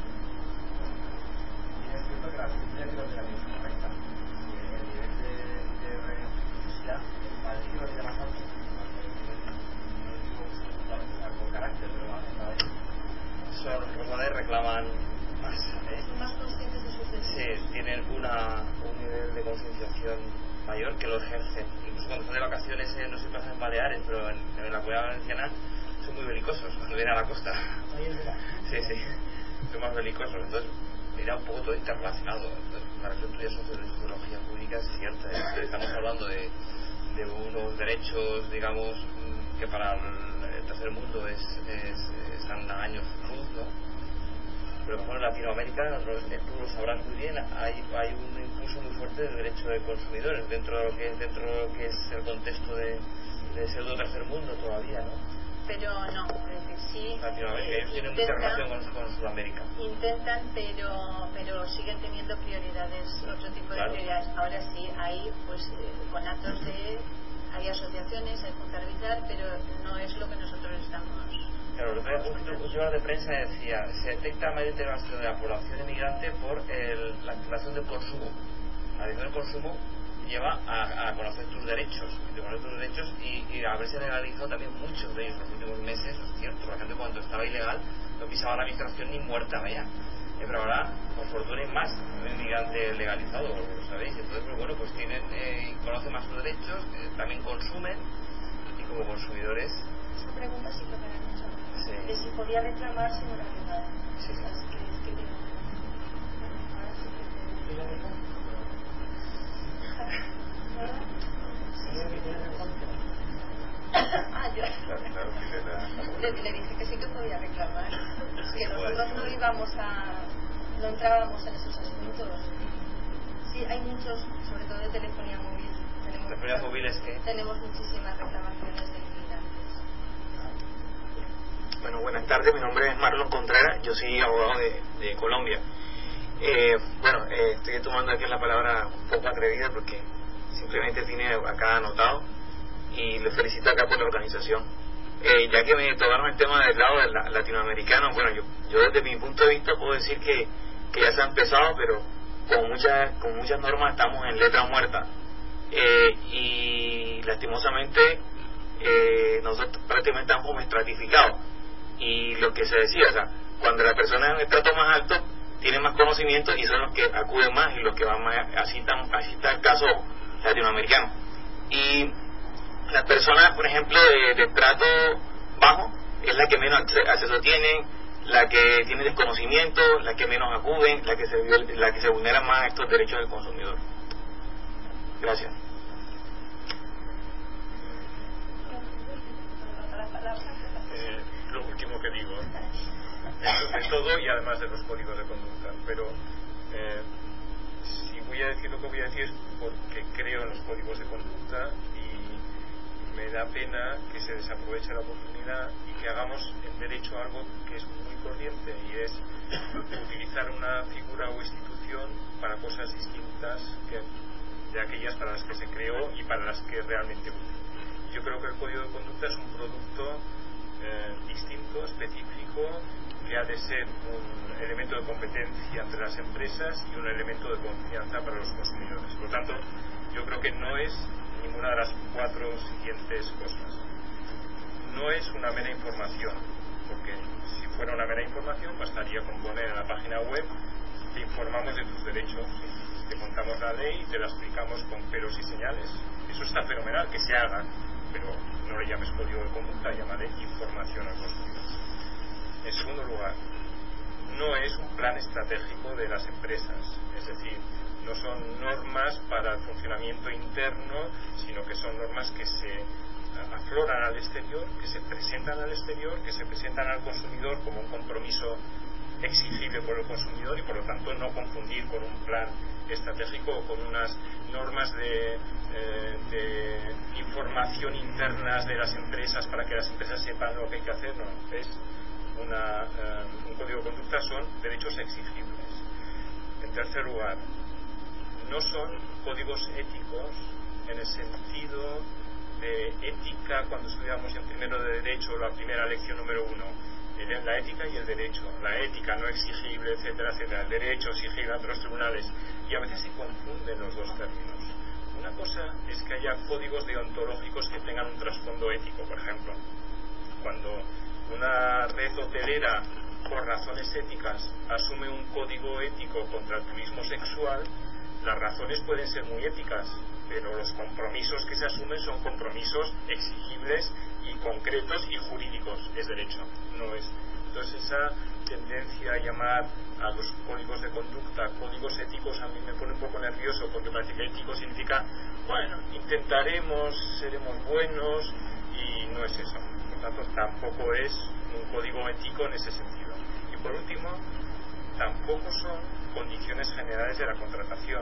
y es cierto que la ciencia creo que también es correcta. El nivel de, de necesidad en Madrid lo tiene más alto. No digo exactamente por carácter, pero la verdad es son los madres reclaman más, ¿eh? Son más conscientes de sus derechos. Sí, tienen una, un nivel de concienciación mayor que lo ejercen. Incluso cuando están de vacaciones, eh, no se pasan en Baleares, pero en, en la Comunidad Valenciana son muy belicosos cuando vienen a la costa. Sí, sí, son más belicosos. Entonces, irá un poco todo interrelacionado. Entonces, la reflexión tuya sobre sociología pública es cierta. Entonces, estamos hablando de, de unos derechos, digamos, que para el tercer mundo es, es, están a años luz, ¿no? Pero por ejemplo en Latinoamérica, tú lo sabrás muy bien, hay, hay un impulso muy fuerte del derecho de consumidores dentro de lo que, dentro de lo que es el contexto de, de pseudo tercer mundo todavía, ¿no? Pero no, sí. Latinoamérica, ellos tienen mucha relación con, con Sudamérica. Intentan, pero pero siguen teniendo prioridades, otro tipo de claro. prioridades. Ahora sí, hay pues eh, con actos de, hay asociaciones, hay junta arbitral, pero no es lo que nosotros estamos. Claro, lo que un titular de prensa decía, se detecta mayor integración de la población inmigrante por el, la activación del consumo. La activación del consumo lleva a, a conocer tus derechos, a conocer tus derechos y, y a haberse legalizado también muchos de ellos en los últimos meses, es cierto. Por ejemplo, cuando estaba ilegal no pisaba la administración ni muerta, vaya. Eh, pero ahora, por fortuna, hay más inmigrante legalizado, lo sabéis. Entonces, pues, bueno, pues tienen, eh, conocen más sus derechos, eh, también consumen y como consumidores. Esa pregunta sí que me la han hecho. Sí. De si podía reclamar si no era legal. Sí, sí. Es que, es que tengo... Ahora sí que te... Ah, yo le, le dije que sí que podía reclamar, que nosotros no íbamos a no entrábamos en esos asuntos. Sí, hay muchos, sobre todo de telefonía móvil. Tenemos ¿Telefonía móvil es qué? Tenemos muchísimas reclamaciones de inmigrantes. Bueno, buenas tardes, mi nombre es Marlon Contreras, yo soy abogado de, de Colombia. Eh, bueno, eh, estoy tomando aquí la palabra un poco atrevida porque simplemente tiene acá anotado y le felicito acá por la organización. Eh, ya que me tocaron el tema del lado del latinoamericano, bueno, yo, yo desde mi punto de vista puedo decir que, que ya se ha empezado, pero con muchas, con muchas normas estamos en letra muerta. Eh, y lastimosamente eh, nosotros prácticamente estamos como estratificados. Y lo que se decía, o sea, cuando la persona en el estrato más alto tiene más conocimiento y son los que acuden más y los que van más, así, tan, así está el caso latinoamericano. Y las personas, por ejemplo, de, de estrato bajo es la que menos acceso tiene, la que tiene desconocimiento, la que menos acuden, la que se, la que se vulneran más estos derechos del consumidor. Gracias. Eh, lo último que digo, de todo y además de los códigos de conducta, pero eh, si voy a decir lo que voy a decir es porque creo en los códigos de conducta y me da pena que se desaproveche la oportunidad y que hagamos en derecho algo que es muy corriente y es utilizar una figura o institución para cosas distintas que de aquellas para las que se creó y para las que es realmente útil. Yo creo que el código de conducta es un producto eh, distinto, específico, que ha de ser un elemento de competencia entre las empresas y un elemento de confianza para los consumidores. Por lo tanto, yo creo que no es ninguna de las cuatro siguientes cosas. No es una mera información, porque si fuera una mera información bastaría con poner en la página web: te informamos de tus derechos, te contamos la ley, te la explicamos con pelos y señales. Eso está fenomenal, que se haga, pero no le llames código de conducta, llámale información al consumidor. En segundo lugar, no es un plan estratégico de las empresas, es decir, no son normas para el funcionamiento interno, sino que son normas que se afloran al exterior, que se presentan al exterior, que se presentan al consumidor como un compromiso exigible por el consumidor y por lo tanto no confundir con un plan estratégico o con unas normas de, eh, de información internas de las empresas para que las empresas sepan lo que hay que hacer. No, es una, eh, un código de conducta, son derechos exigibles. En tercer lugar, no son códigos éticos en el sentido de ética cuando estudiamos en primero de derecho la primera lección número uno, la ética y el derecho, la ética no exigible, etcétera, etcétera, el derecho exigible ante los tribunales, y a veces se confunden los dos términos. Una cosa es que haya códigos deontológicos que tengan un trasfondo ético. Por ejemplo, cuando una red hotelera por razones éticas asume un código ético contra el turismo sexual, las razones pueden ser muy éticas, pero los compromisos que se asumen son compromisos exigibles y concretos y jurídicos, es derecho, no es. Entonces esa tendencia a llamar a los códigos de conducta códigos éticos a mí me pone un poco nervioso, porque parece que ético significa, bueno, intentaremos, seremos buenos, y no es eso. Por tanto, tampoco es un código ético en ese sentido. Y por último, tampoco son condiciones generales de la contratación.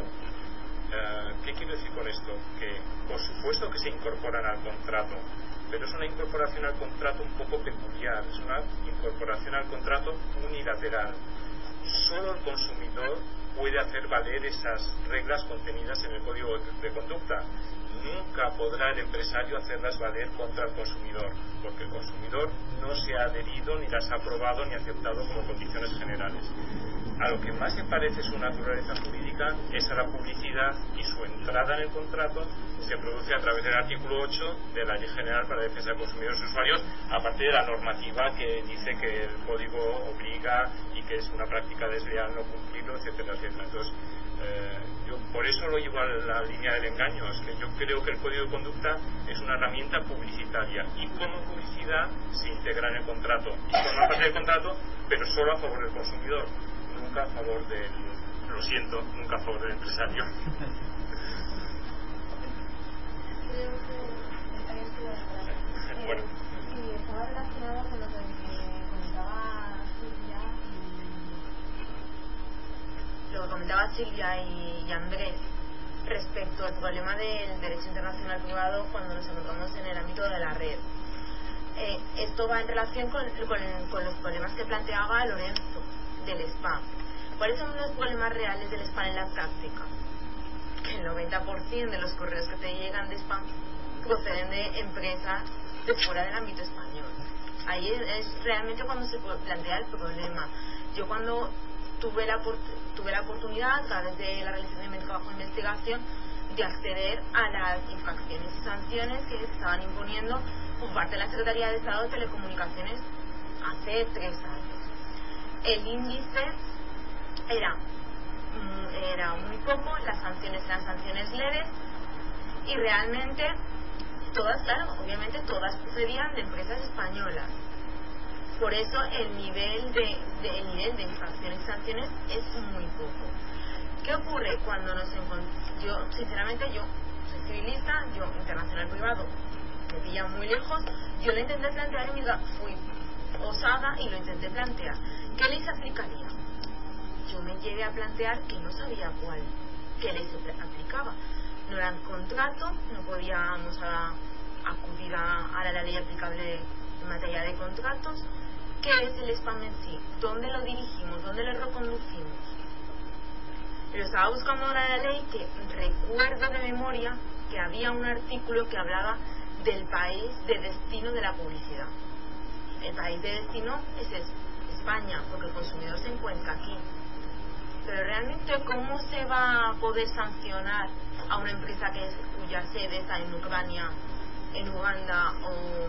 Uh, ¿Qué quiero decir con esto? Que por supuesto que se incorporan al contrato, pero es una incorporación al contrato un poco peculiar, es una incorporación al contrato unilateral. Solo el consumidor puede hacer valer esas reglas contenidas en el código de conducta. Nunca podrá el empresario hacerlas valer contra el consumidor, porque el consumidor no se ha adherido, ni las ha aprobado, ni aceptado como condiciones generales. A lo que más se parece su naturaleza jurídica es a la publicidad, y su entrada en el contrato se produce a través del artículo ocho de la Ley General para la Defensa de Consumidores y Usuarios, a partir de la normativa que dice que el código obliga y que es una práctica desleal no cumplirlo, etcétera, etcétera. Entonces, eh, yo por eso lo llevo a la línea del engaño. Es que yo creo que el código de conducta es una herramienta publicitaria, y como publicidad se integra en el contrato y forma parte del contrato, pero solo a favor del consumidor, nunca a favor del, lo siento, nunca a favor del empresario. Bueno. Sí, estaba relacionado con lo que comentaba Silvia, comentaba Silvia y, y Andrés respecto al problema del derecho internacional privado cuando nos encontramos en el ámbito de la red. Eh, esto va en relación con, con, con los problemas que planteaba Lorenzo del spam. ¿Cuáles son los problemas reales del spam en la práctica? Que el noventa por ciento de los correos que te llegan de spam proceden de empresas de fuera del ámbito español. Ahí es, es realmente cuando se plantea el problema. Yo cuando tuve la, tuve la oportunidad, a través de la realización de mi trabajo de investigación, de acceder a las infracciones y sanciones que se estaban imponiendo por parte de la Secretaría de Estado de Telecomunicaciones hace tres años. El índice era, era muy poco, las sanciones eran sanciones leves y realmente todas, claro, obviamente todas procedían de empresas españolas. Por eso el nivel de, de, el nivel de infracciones y sanciones es muy poco. ¿Qué ocurre cuando nos encontramos? Yo, sinceramente, yo soy civilista, yo internacional privado, me pilla muy lejos. Yo lo intenté plantear en mi fui osada y lo intenté plantear. ¿Qué ley se aplicaría? Yo me llegué a plantear que no sabía cuál, qué ley se aplicaba. No eran contratos, no podíamos a, acudir a, a la ley aplicable en materia de contratos. ¿Qué es el spam en sí? ¿Dónde lo dirigimos? ¿Dónde lo reconducimos? Pero estaba buscando ahora la ley, que recuerdo de memoria que había un artículo que hablaba del país de destino de la publicidad. El país de destino es España, porque el consumidor se encuentra aquí. Pero realmente, ¿cómo se va a poder sancionar a una empresa que es, cuya sede está en Ucrania, en Uganda o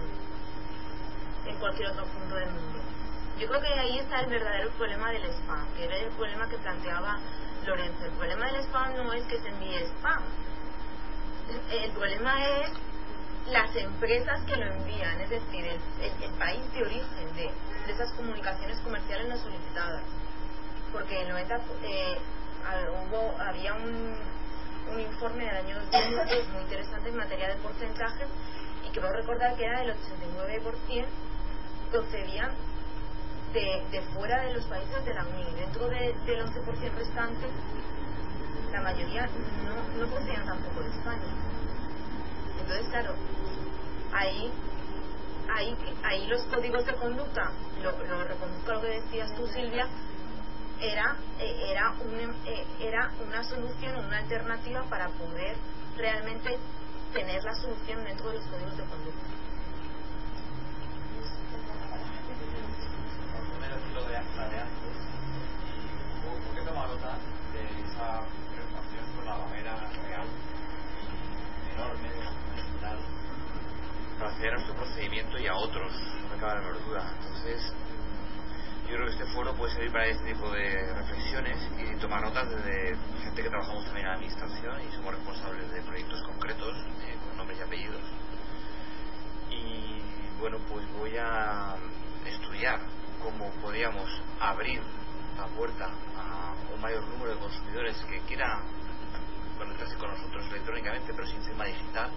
en cualquier otro punto del mundo? Yo creo que ahí está el verdadero problema del spam, que era el problema que planteaba Lorenzo. El problema del spam no es que se envíe spam, el problema es las empresas que lo envían, es decir, el, el, el país de origen de, de esas comunicaciones comerciales no solicitadas. Porque el noventa eh, hubo, había un, un informe del año dos mil que es muy interesante en materia de porcentajes, y quiero recordar que era del ochenta y nueve por ciento procedían de, de fuera de los países de la Unión. Dentro de, del once por ciento restante, la mayoría no, no procedían tampoco de España. Entonces, claro, ahí ahí, ahí los códigos de conducta, lo, lo reconduzco a lo que decías tú, Silvia, era, eh, era, un, eh, era una solución, una alternativa para poder realmente tener la solución dentro de los códigos de conducta. Lo de la de antes, y ¿por qué toma nota de esa preocupación por la barrera real enorme de la fundamental para acceder a nuestro procedimiento y a otros? No me cabe la menor duda. Entonces, yo creo que este foro puede servir para este tipo de reflexiones y tomar notas desde gente que trabajamos también en la administración y somos responsables de proyectos concretos eh, con nombres y apellidos. Y bueno, pues voy a estudiar cómo podríamos abrir la puerta a un mayor número de consumidores que quieran conectarse con nosotros electrónicamente, pero sin firma digital,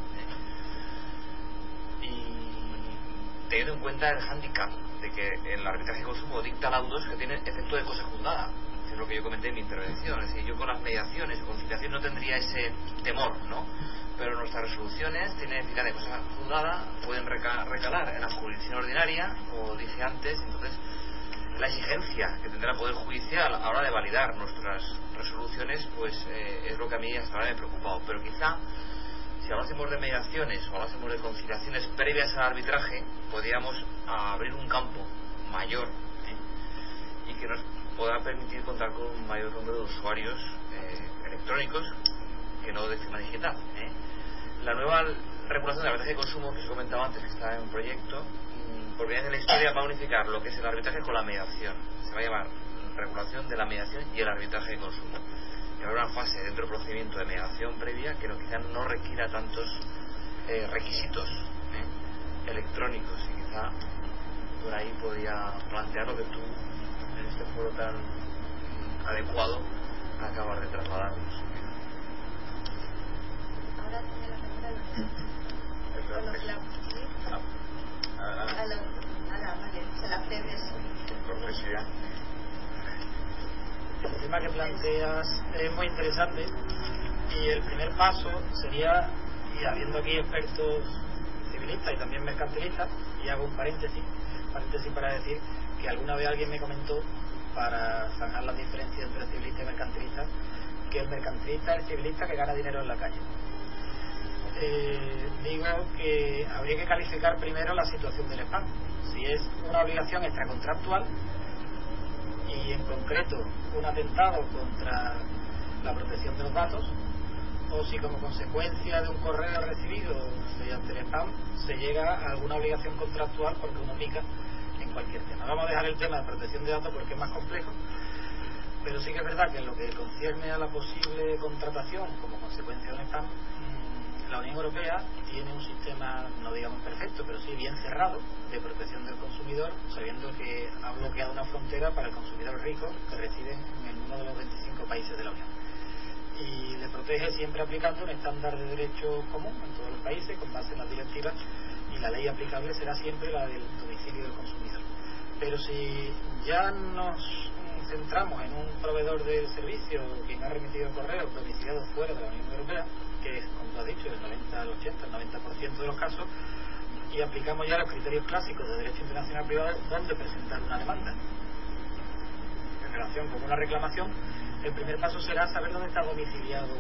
¿eh? Y teniendo en cuenta el hándicap de que el arbitraje de consumo dicta laudos que tienen efecto de cosa juzgada, que es lo que yo comenté en mi intervención. Es decir, yo con las mediaciones o conciliación no tendría ese temor, ¿no? Pero nuestras resoluciones tienen eficacia de cosa juzgada, pueden reca- recalar en la jurisdicción ordinaria, como dije antes. Entonces, la exigencia que tendrá el Poder Judicial a la hora de validar nuestras resoluciones, pues eh, es lo que a mí hasta ahora me ha preocupado. Pero quizá, si hablásemos de mediaciones o hablásemos de conciliaciones previas al arbitraje, podríamos abrir un campo mayor, ¿eh? Y que nos pueda permitir contar con un mayor número de usuarios eh, electrónicos que no de firma digital, ¿eh? La nueva regulación del arbitraje de consumo que os comentaba antes, que está en un proyecto, por primera vez en la historia va a unificar lo que es el arbitraje con la mediación. Se va a llamar regulación de la mediación y el arbitraje de consumo. Y habrá una fase dentro del procedimiento de mediación previa que no, quizá no requiera tantos eh, requisitos ¿eh? electrónicos, y quizá por ahí podía plantear lo que tú en este foro tan adecuado acabas de trasladarnos. Ahora tiene la palabra de a la, a la, vale, se la cedes. Cortesía. tema que planteas es muy interesante, y el primer paso sería, y habiendo aquí expertos civilistas y también mercantilistas, y hago un paréntesis, paréntesis para decir que alguna vez alguien me comentó, para zanjar las diferencias entre civilista y mercantilista, que el mercantilista es el civilista que gana dinero en la calle. Eh, digo que habría que calificar primero la situación del spam, si es una obligación extracontractual y en concreto un atentado contra la protección de los datos, o si como consecuencia de un correo recibido mediante el spam se llega a alguna obligación contractual porque uno pica en cualquier tema. Vamos a dejar el tema de protección de datos porque es más complejo, pero sí que es verdad que en lo que concierne a la posible contratación como consecuencia de un spam, la Unión Europea tiene un sistema, no digamos perfecto, pero sí bien cerrado, de protección del consumidor, sabiendo que ha bloqueado una frontera para el consumidor rico que reside en uno de los veinticinco países de la Unión. Y le protege siempre aplicando un estándar de derecho común en todos los países, con base en las directivas, y la ley aplicable será siempre la del domicilio del consumidor. Pero si ya nos centramos en un proveedor de servicio, quien ha remitido correos domiciliados fuera de la Unión Europea, que es, como tú has dicho, el noventa, el ochenta, el noventa por ciento de los casos, y aplicamos ya los criterios clásicos de derecho internacional privado, donde presentar una demanda en relación con una reclamación, el primer paso será saber dónde está domiciliado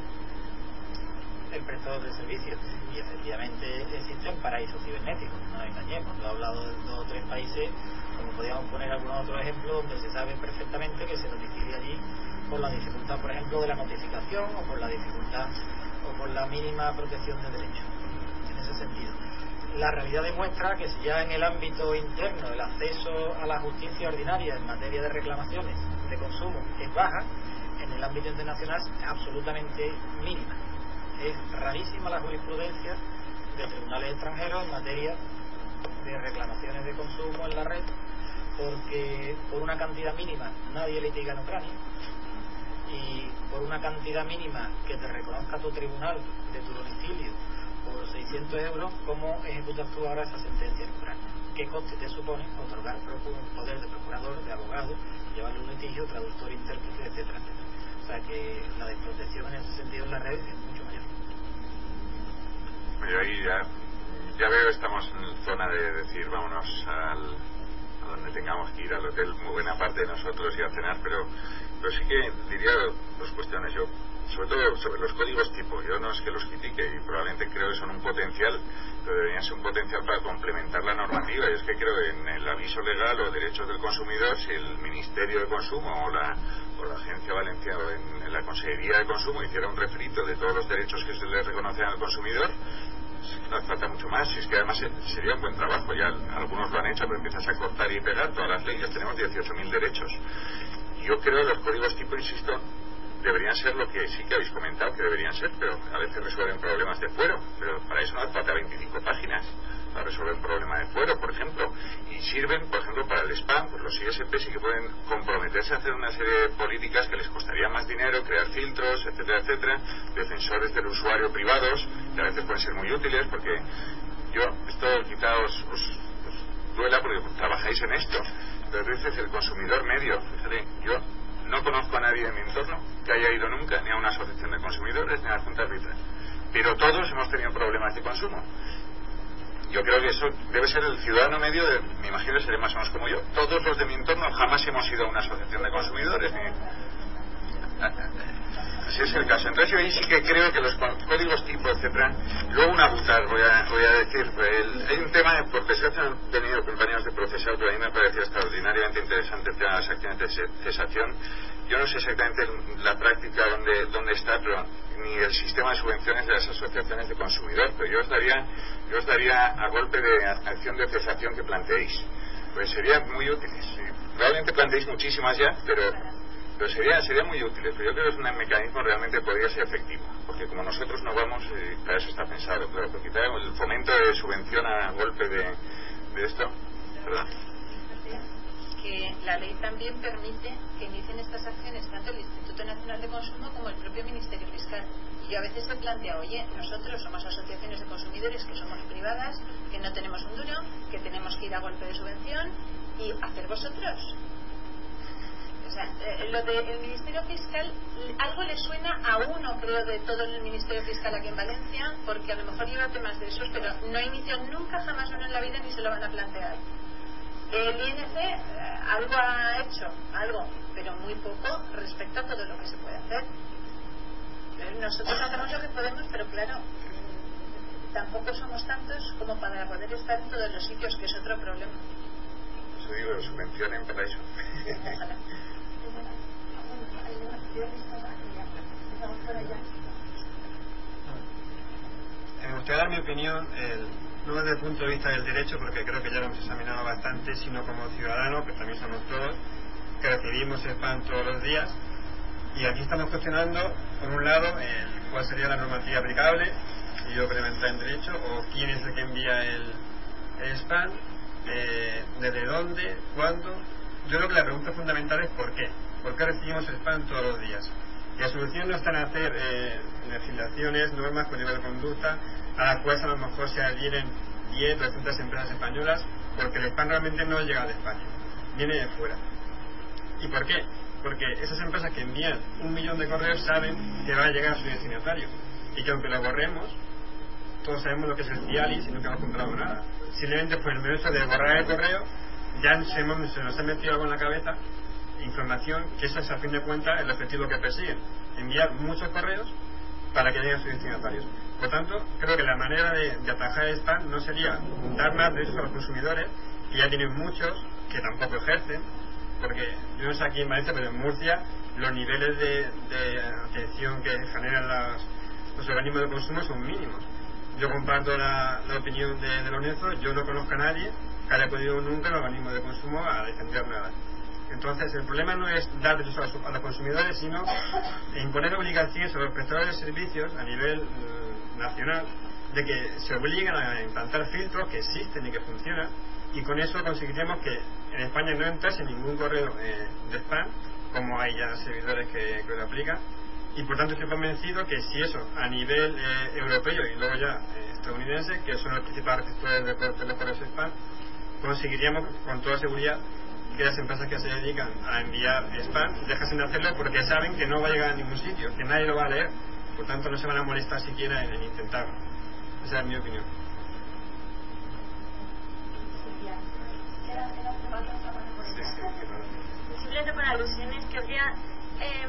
el prestador de servicios, y efectivamente existen paraísos cibernéticos, no nos engañemos. Lo he hablado de dos o tres países, como podríamos poner algunos otros ejemplos, donde se sabe perfectamente que se domicilia allí por la dificultad, por ejemplo, de la notificación, o por la dificultad o por la mínima protección de derechos. En ese sentido, la realidad demuestra que si ya en el ámbito interno el acceso a la justicia ordinaria en materia de reclamaciones de consumo es baja, en el ámbito internacional es absolutamente mínima. Es rarísima la jurisprudencia de tribunales extranjeros en materia de reclamaciones de consumo en la red, porque por una cantidad mínima nadie litiga en Ucrania, y por una cantidad mínima que te reconozca tu tribunal de tu domicilio por seiscientos euros, ¿cómo ejecutas tú ahora esa sentencia en Ucrania? ¿Qué coste te supone otorgar poder de procurador, de abogado, llevarle un litigio, traductor, intérprete, etcétera, etcétera? O sea que la desprotección en ese sentido en la red es mucho mayor. Yo ahí ya, ya veo, estamos en zona de decir vámonos al, a donde tengamos que ir, al hotel, muy buena parte de nosotros, y a cenar, pero pero sí que diría dos cuestiones. Yo, sobre todo sobre los códigos tipo, yo no es que los critique, y probablemente creo que son un potencial, pero deberían ser un potencial para complementar la normativa. Y es que creo en el aviso legal o derechos del consumidor, si el Ministerio de Consumo o la, o la Agencia Valenciana o en, en la Consejería de Consumo hiciera un refrito de todos los derechos que se le reconocen al consumidor, no hace falta mucho más. Si es que además sería un buen trabajo, ya algunos lo han hecho, pero empiezas a cortar y pegar todas las leyes. Tenemos dieciocho mil derechos. Yo creo que los códigos tipo, insisto, deberían ser lo que sí que habéis comentado que deberían ser, pero a veces resuelven problemas de fuero, pero para eso no hace falta veinticinco páginas para resolver un problema de fuero, por ejemplo, y sirven, por ejemplo, para el spam. Pues los I S P sí que pueden comprometerse a hacer una serie de políticas que les costaría más dinero, crear filtros, etcétera, etcétera, defensores del usuario privados, que a veces pueden ser muy útiles, porque yo, esto quizá os, os, os duela porque trabajáis en esto, pero a veces el consumidor medio, fíjate, yo no conozco a nadie en mi entorno que haya ido nunca ni a una asociación de consumidores ni a la Junta Arbitral, pero todos hemos tenido problemas de consumo. Yo creo que eso debe ser el ciudadano medio, de, me imagino que seré más o menos como yo. Todos los de mi entorno jamás hemos ido a una asociación de consumidores ni... Así es el caso. Entonces yo ahí sí que creo que los códigos tipo, etcétera. Luego una butar, voy a, voy a decir, el, hay un tema, porque se han tenido compañeros de procesado, pero a mí me parecía extraordinariamente interesante el tema de las acciones de cesación. Yo no sé exactamente la práctica dónde, dónde está, pero ni el sistema de subvenciones de las asociaciones de consumidor, pero yo os daría, yo os daría a golpe de acción de cesación que planteéis, pues serían muy útiles. Probablemente planteéis muchísimas ya, pero pero sería, sería muy útil. Pero yo creo que es un mecanismo realmente podría ser efectivo, porque como nosotros no vamos, eh, para eso está pensado, claro, porque quizá el fomento de subvención a golpe de, de esto, ¿verdad? Que la ley también permite que inicien estas acciones tanto el Instituto Nacional de Consumo como el propio Ministerio Fiscal. Y yo a veces he planteado, oye, nosotros somos asociaciones de consumidores que somos privadas, que no tenemos un duro, que tenemos que ir a golpe de subvención, y hacer vosotros. O sea, lo del Ministerio Fiscal, algo le suena a uno, creo, de todo el Ministerio Fiscal aquí en Valencia, porque a lo mejor lleva temas de esos, pero no inició nunca jamás uno en la vida ni se lo van a plantear. El I N C eh, algo ha hecho, algo, pero muy poco respecto a todo lo que se puede hacer. Nosotros hacemos lo que podemos, pero claro, tampoco somos tantos como para poder estar en todos los sitios, que es otro problema. Eso digo, lo subvencionen para eso. Me gustaría dar mi opinión, el, no desde el punto de vista del derecho, porque creo que ya lo hemos examinado bastante, sino como ciudadanos, que también somos todos, que recibimos spam todos los días. Y aquí estamos cuestionando, por un lado, el, cuál sería la normativa aplicable, si yo implementar en derecho, o quién es el que envía el, el spam, eh, desde dónde, cuándo. Yo creo que la pregunta fundamental es por qué. ¿Por qué recibimos spam todos los días? Y la solución no está en hacer eh, legislaciones, normas, códigos de conducta, a las cuales a lo mejor se adhieren diez, doscientas empresas españolas, porque el spam realmente no llega de España, viene de fuera. ¿Y por qué? Porque esas empresas que envían un millón de correos saben que va a llegar a su destinatario, y que aunque lo borremos, todos sabemos lo que es el Cialis y nunca hemos comprado nada. Simplemente por el mero hecho de borrar el correo, ya se, hemos, se nos ha metido algo en la cabeza, información que eso es a fin de cuentas el objetivo que persiguen, enviar muchos correos para que lleguen a sus destinatarios. Por tanto, creo que la manera de, de atajar el spam no sería dar más derechos a los consumidores, que ya tienen muchos, que tampoco ejercen, porque yo no sé aquí en Valencia, pero en Murcia los niveles de, de atención que generan las, los organismos de consumo son mínimos. Yo comparto la, la opinión de, de Lorenzo, yo no conozco a nadie que haya podido nunca en los organismos de consumo a defender nada. Entonces el problema no es dar derechos a los, a los consumidores, sino imponer obligaciones a los prestadores de servicios a nivel eh, nacional, de que se obliguen a implantar filtros que existen y que funcionan, y con eso conseguiremos que en España no entrase ningún correo eh, de spam, como hay ya servidores que, que lo aplican, y por tanto estoy convencido que si eso a nivel eh, europeo y luego ya eh, estadounidense, que son los principales receptores de, de los correos spam, conseguiríamos con toda seguridad que las empresas que se dedican a enviar spam dejasen de hacerlo, porque saben que no va a llegar a ningún sitio, que nadie lo va a leer, por tanto no se van a molestar siquiera en, en intentarlo. Esa es mi opinión. Simplemente por alusiones que habría eh,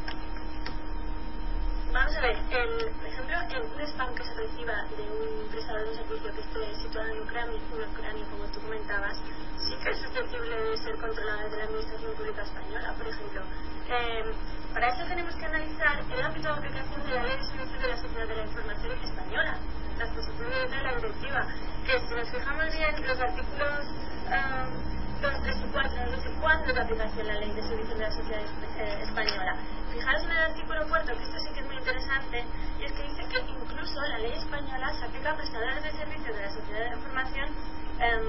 vamos a ver, el, por ejemplo, en un spam que se reciba de un prestador de un servicio que esté situado en Ucrania, en Ucrania, como tú comentabas, sí que es susceptible de ser controlado desde la Administración Pública Española, por ejemplo. Eh, para eso tenemos que analizar el ámbito de aplicación de la Ley de Servicios de la Sociedad de la Información Española, la exposición de la directiva, que si nos fijamos bien los artículos dos, tres y cuatro nos dice cuándo es la aplicación de la Ley de Servicios de la Sociedad eh, Española. Fijaros en el artículo cuarto, que esto sí que es muy interesante, y es que dice que incluso la ley española se aplica a prestadores de servicios de la Sociedad de la Información eh,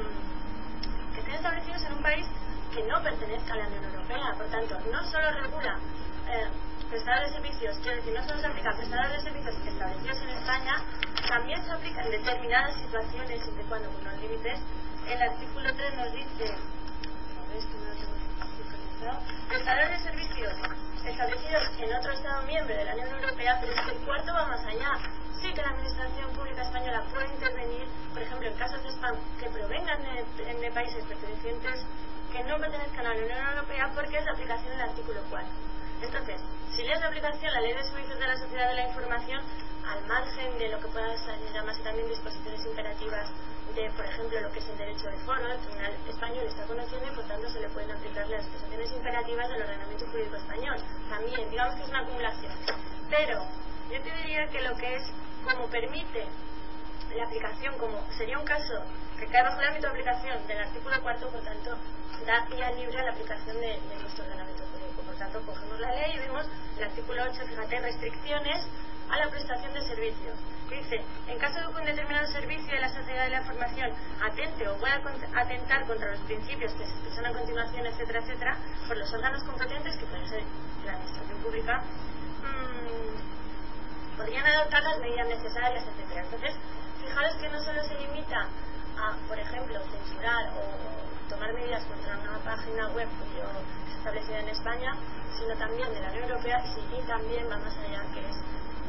que estén establecidos en un país que no pertenezca a la Unión Europea. Por tanto, no solo regula eh, prestadores de servicios, quiero decir, no solo se aplica a prestadores de servicios establecidos en España, también se aplica en determinadas situaciones, siempre y cuando con los límites. El artículo tres nos dice, a ver, esto no lo tengo sincronizado, prestadores de servicios establecidos en otro Estado miembro de la Unión Europea, pero es que el cuarto va más allá. Sí que la Administración Pública Española puede intervenir, por ejemplo, en casos de spam que provengan de, de países pertenecientes que no pertenezcan a la Unión Europea, porque es la aplicación del artículo cuatro. Entonces, si le es la aplicación la Ley de Servicios de la Sociedad de la Información, al margen de lo que pueda llamarse también disposiciones imperativas de, por ejemplo, lo que es el derecho de foro, el Tribunal Español está conociendo y por tanto se le pueden aplicar las disposiciones imperativas del ordenamiento jurídico español. También, digamos que es una acumulación. Pero yo te diría que lo que es, como permite la aplicación, como sería un caso que cae bajo el ámbito de aplicación del artículo cuarto, por tanto, da vía libre a la aplicación de, de nuestro ordenamiento jurídico. Por tanto, cogemos la ley y vemos el artículo ocho, fíjate, restricciones a la prestación de servicios, que dice, en caso de que un determinado servicio de la Sociedad de la Información atente o pueda atentar contra los principios que se expresan a continuación, etcétera, etcétera, por los órganos competentes, que pueden ser la Administración Pública, mmm, podrían adoptar las medidas necesarias, etcétera. Entonces, fijaros que no solo se limita a, por ejemplo, censurar o tomar medidas contra una página web cuyo que se ha establecido en España, sino también de la Unión Europea, sí, y también va más allá, que es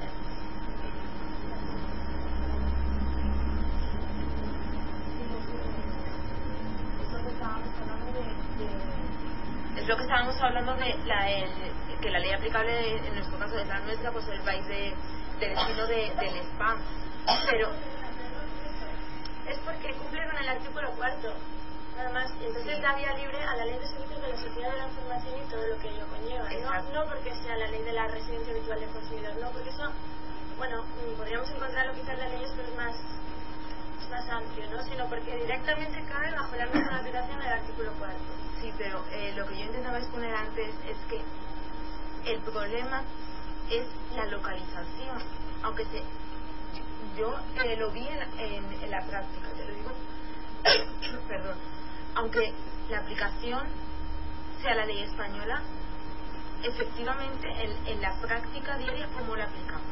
es lo que estábamos hablando de la, el, que la ley aplicable en nuestro caso es la nuestra, pues el país de, de destino de, del spam, pero es porque cumple con el artículo cuarto nada más, y entonces sí. Da vía libre a la ley de servicios de la sociedad de la información y todo lo que ello conlleva, no, no porque sea la ley de la residencia habitual del consumidor, no, porque eso, bueno, podríamos encontrarlo quizás en las leyes, pero es más es más amplio, ¿no? Sino porque directamente cae bajo la misma aplicación del artículo cuarto. Sí, pero eh, lo que yo intentaba exponer antes es que el problema es la localización, aunque se yo eh, lo vi en, en, en la práctica, te lo digo perdón, aunque la aplicación sea la ley española, efectivamente en, en la práctica diaria, ¿cómo la aplicamos?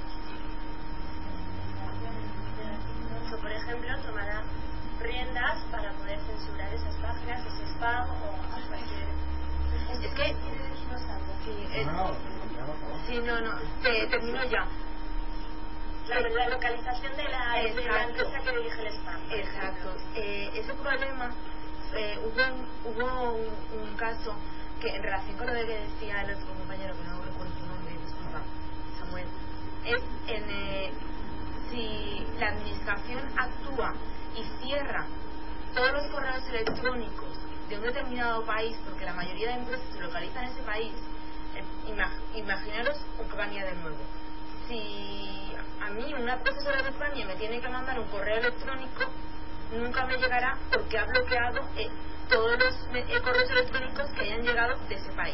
O, por ejemplo, tomará riendas para poder censurar esas páginas, ese spam o cualquier... Es que... Sí, es... sí, no, no, te, termino ya. La, la localización de la, de la empresa que dirige el spam. Exacto. Eh, ese problema, eh, hubo, un, hubo un, un caso que en relación con lo que decía el otro compañero, que no recuerdo su nombre, disculpa, Samuel, es en... Eh, si la administración actúa y cierra todos los correos electrónicos de un determinado país, porque la mayoría de empresas se localizan en ese país, eh, imag, imaginaros Ucrania de nuevo. Si a mí una profesora de Ucrania me tiene que mandar un correo electrónico, nunca me llegará porque ha bloqueado eh, todos los eh, correos electrónicos que hayan llegado de ese país.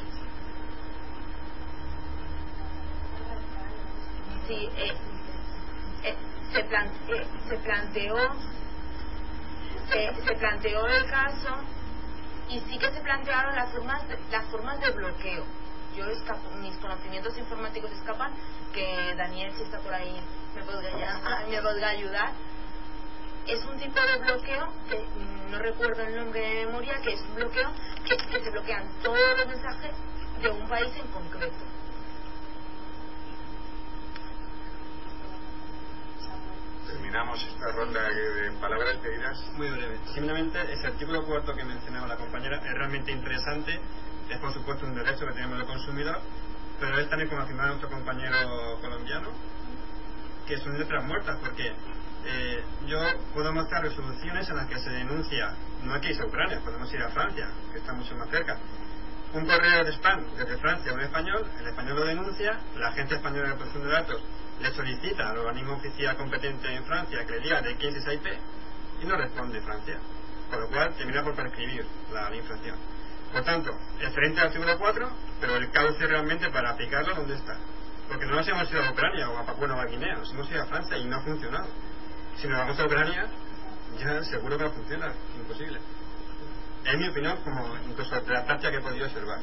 Sí, eh, Eh, se, plante, eh, se planteó se, se planteó el caso y sí que se plantearon las formas de, las formas de bloqueo. Yo escapo, mis conocimientos informáticos escapan, que Daniel, si está por ahí, me podría, me podría ayudar. Es un tipo de bloqueo que no recuerdo el nombre de memoria, que es un bloqueo que, que se bloquean todos los mensajes de un país en concreto. Terminamos esta ronda de palabras pedidas. Muy breve. Simplemente ese artículo cuarto que mencionaba la compañera es realmente interesante. Es por supuesto un derecho que tenemos el consumidor, pero es también, como afirmaba nuestro compañero colombiano, que son letras muertas, porque eh, yo puedo mostrar resoluciones en las que se denuncia, no hay que irse a Ucrania, podemos ir a Francia, que está mucho más cerca, un correo de spam desde Francia a un español, el español lo denuncia, la Agencia Española de Protección de Datos le solicita al organismo oficial competente en Francia que le diga de quién es esa I P y no responde Francia, por lo cual termina por prescribir la, la infracción. Por tanto, excelente el artículo cuatro, pero el cauce realmente para aplicarlo, ¿dónde está? Porque no nos hemos ido a Ucrania o a Papua Nueva Guinea, nos hemos ido a Francia y no ha funcionado. Si nos vamos a Ucrania, ya seguro que no funciona, imposible. Es mi opinión, como incluso de la práctica que he podido observar.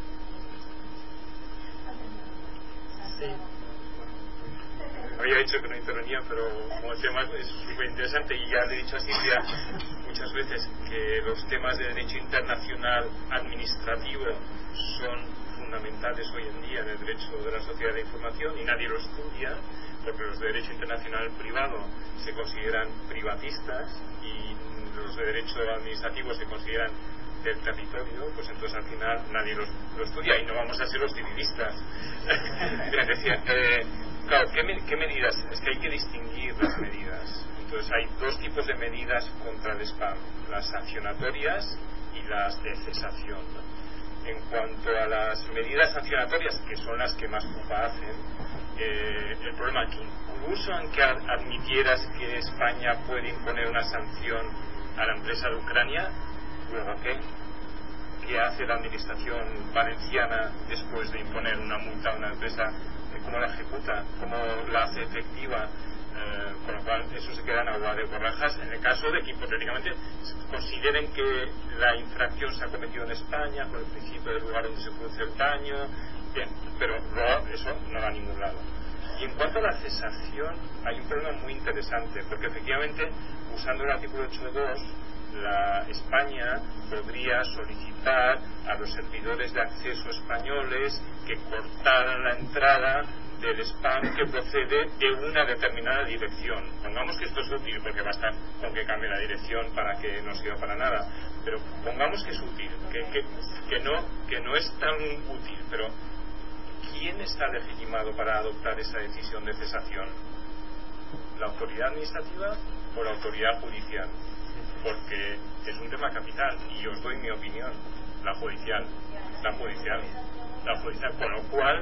Sí. Había dicho que no intervenía, pero como el tema es súper interesante y ya le he dicho a Silvia muchas veces que los temas de derecho internacional administrativo son fundamentales hoy en día en el derecho de la sociedad de información y nadie lo estudia porque los de derecho internacional privado se consideran privatistas y los de derecho administrativo se consideran del territorio, pues entonces al final nadie los, lo estudia y no vamos a ser los dividistas. Decía, eh, claro, ¿qué, me, ¿qué medidas? Es que hay que distinguir las medidas. Entonces hay dos tipos de medidas contra el spam, las sancionatorias y las de cesación, ¿no? En cuanto a las medidas sancionatorias, que son las que más culpa hacen, eh, el problema aquí, incluso aunque admitieras que España puede imponer una sanción a la empresa de Ucrania, luego qué, qué hace la administración valenciana después de imponer una multa a una empresa, cómo la ejecuta, cómo la hace efectiva, eh, con lo cual eso se queda en agua de borrajas en el caso de que hipotéticamente consideren que la infracción se ha cometido en España por el principio del lugar donde se produce el daño, bien, pero luego eso no va a ningún lado. Y en cuanto a la cesación, hay un problema muy interesante, porque efectivamente, usando el artículo ocho punto dos, la España podría solicitar a los servidores de acceso españoles que cortaran la entrada del spam que procede de una determinada dirección. Pongamos que esto es útil, porque basta con que cambie la dirección para que no sirva para nada, pero pongamos que es útil, que, que, que, no, que no es tan útil, pero ¿quién está legitimado para adoptar esa decisión de cesación? ¿La autoridad administrativa o la autoridad judicial? Porque es un tema capital, y os doy mi opinión, la judicial, la judicial, la judicial, con lo cual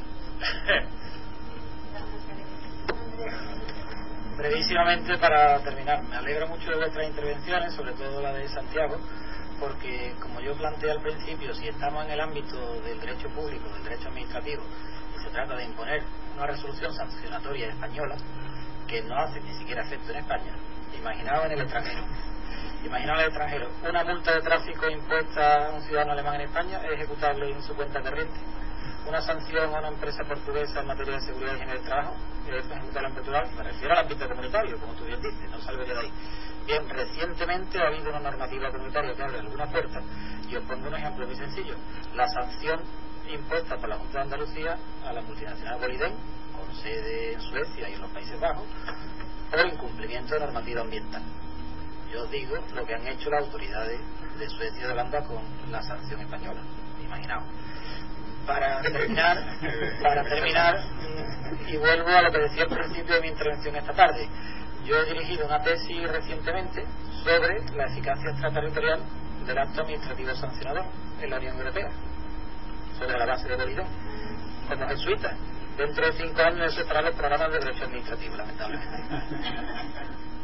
brevísimamente, para terminar, me alegro mucho de vuestras intervenciones, sobre todo la de Santiago, porque como yo planteé al principio, si estamos en el ámbito del derecho público, del derecho administrativo, y se trata de imponer una resolución sancionatoria española que no hace ni siquiera efecto en España, imaginaos en el extranjero. Imaginaos en el extranjero, una multa de tráfico impuesta a un ciudadano alemán en España es ejecutable en su cuenta corriente. Una sanción a una empresa portuguesa en materia de seguridad y higiene del trabajo es ejecutable en Portugal. Me refiero al ámbito comunitario, como tú bien dices, no salgo yo de ahí. Bien, recientemente ha habido una normativa comunitaria que abre algunas puertas, y os pongo un ejemplo muy sencillo. La sanción impuesta por la Junta de Andalucía a la multinacional Boliden, con sede en Suecia y en los Países Bajos, por incumplimiento de normativa ambiental. Yo os digo lo que han hecho las autoridades de Suecia y de Holanda con la sanción española. Imaginaos. Para terminar, para terminar, y vuelvo a lo que decía al principio de mi intervención esta tarde. Yo he dirigido una tesis recientemente sobre la eficacia extraterritorial del acto administrativo sancionador en la Unión Europea, sobre la base de Boliden, como jesuita. Dentro de cinco años eso estará en los programas de derecho administrativo, lamentablemente.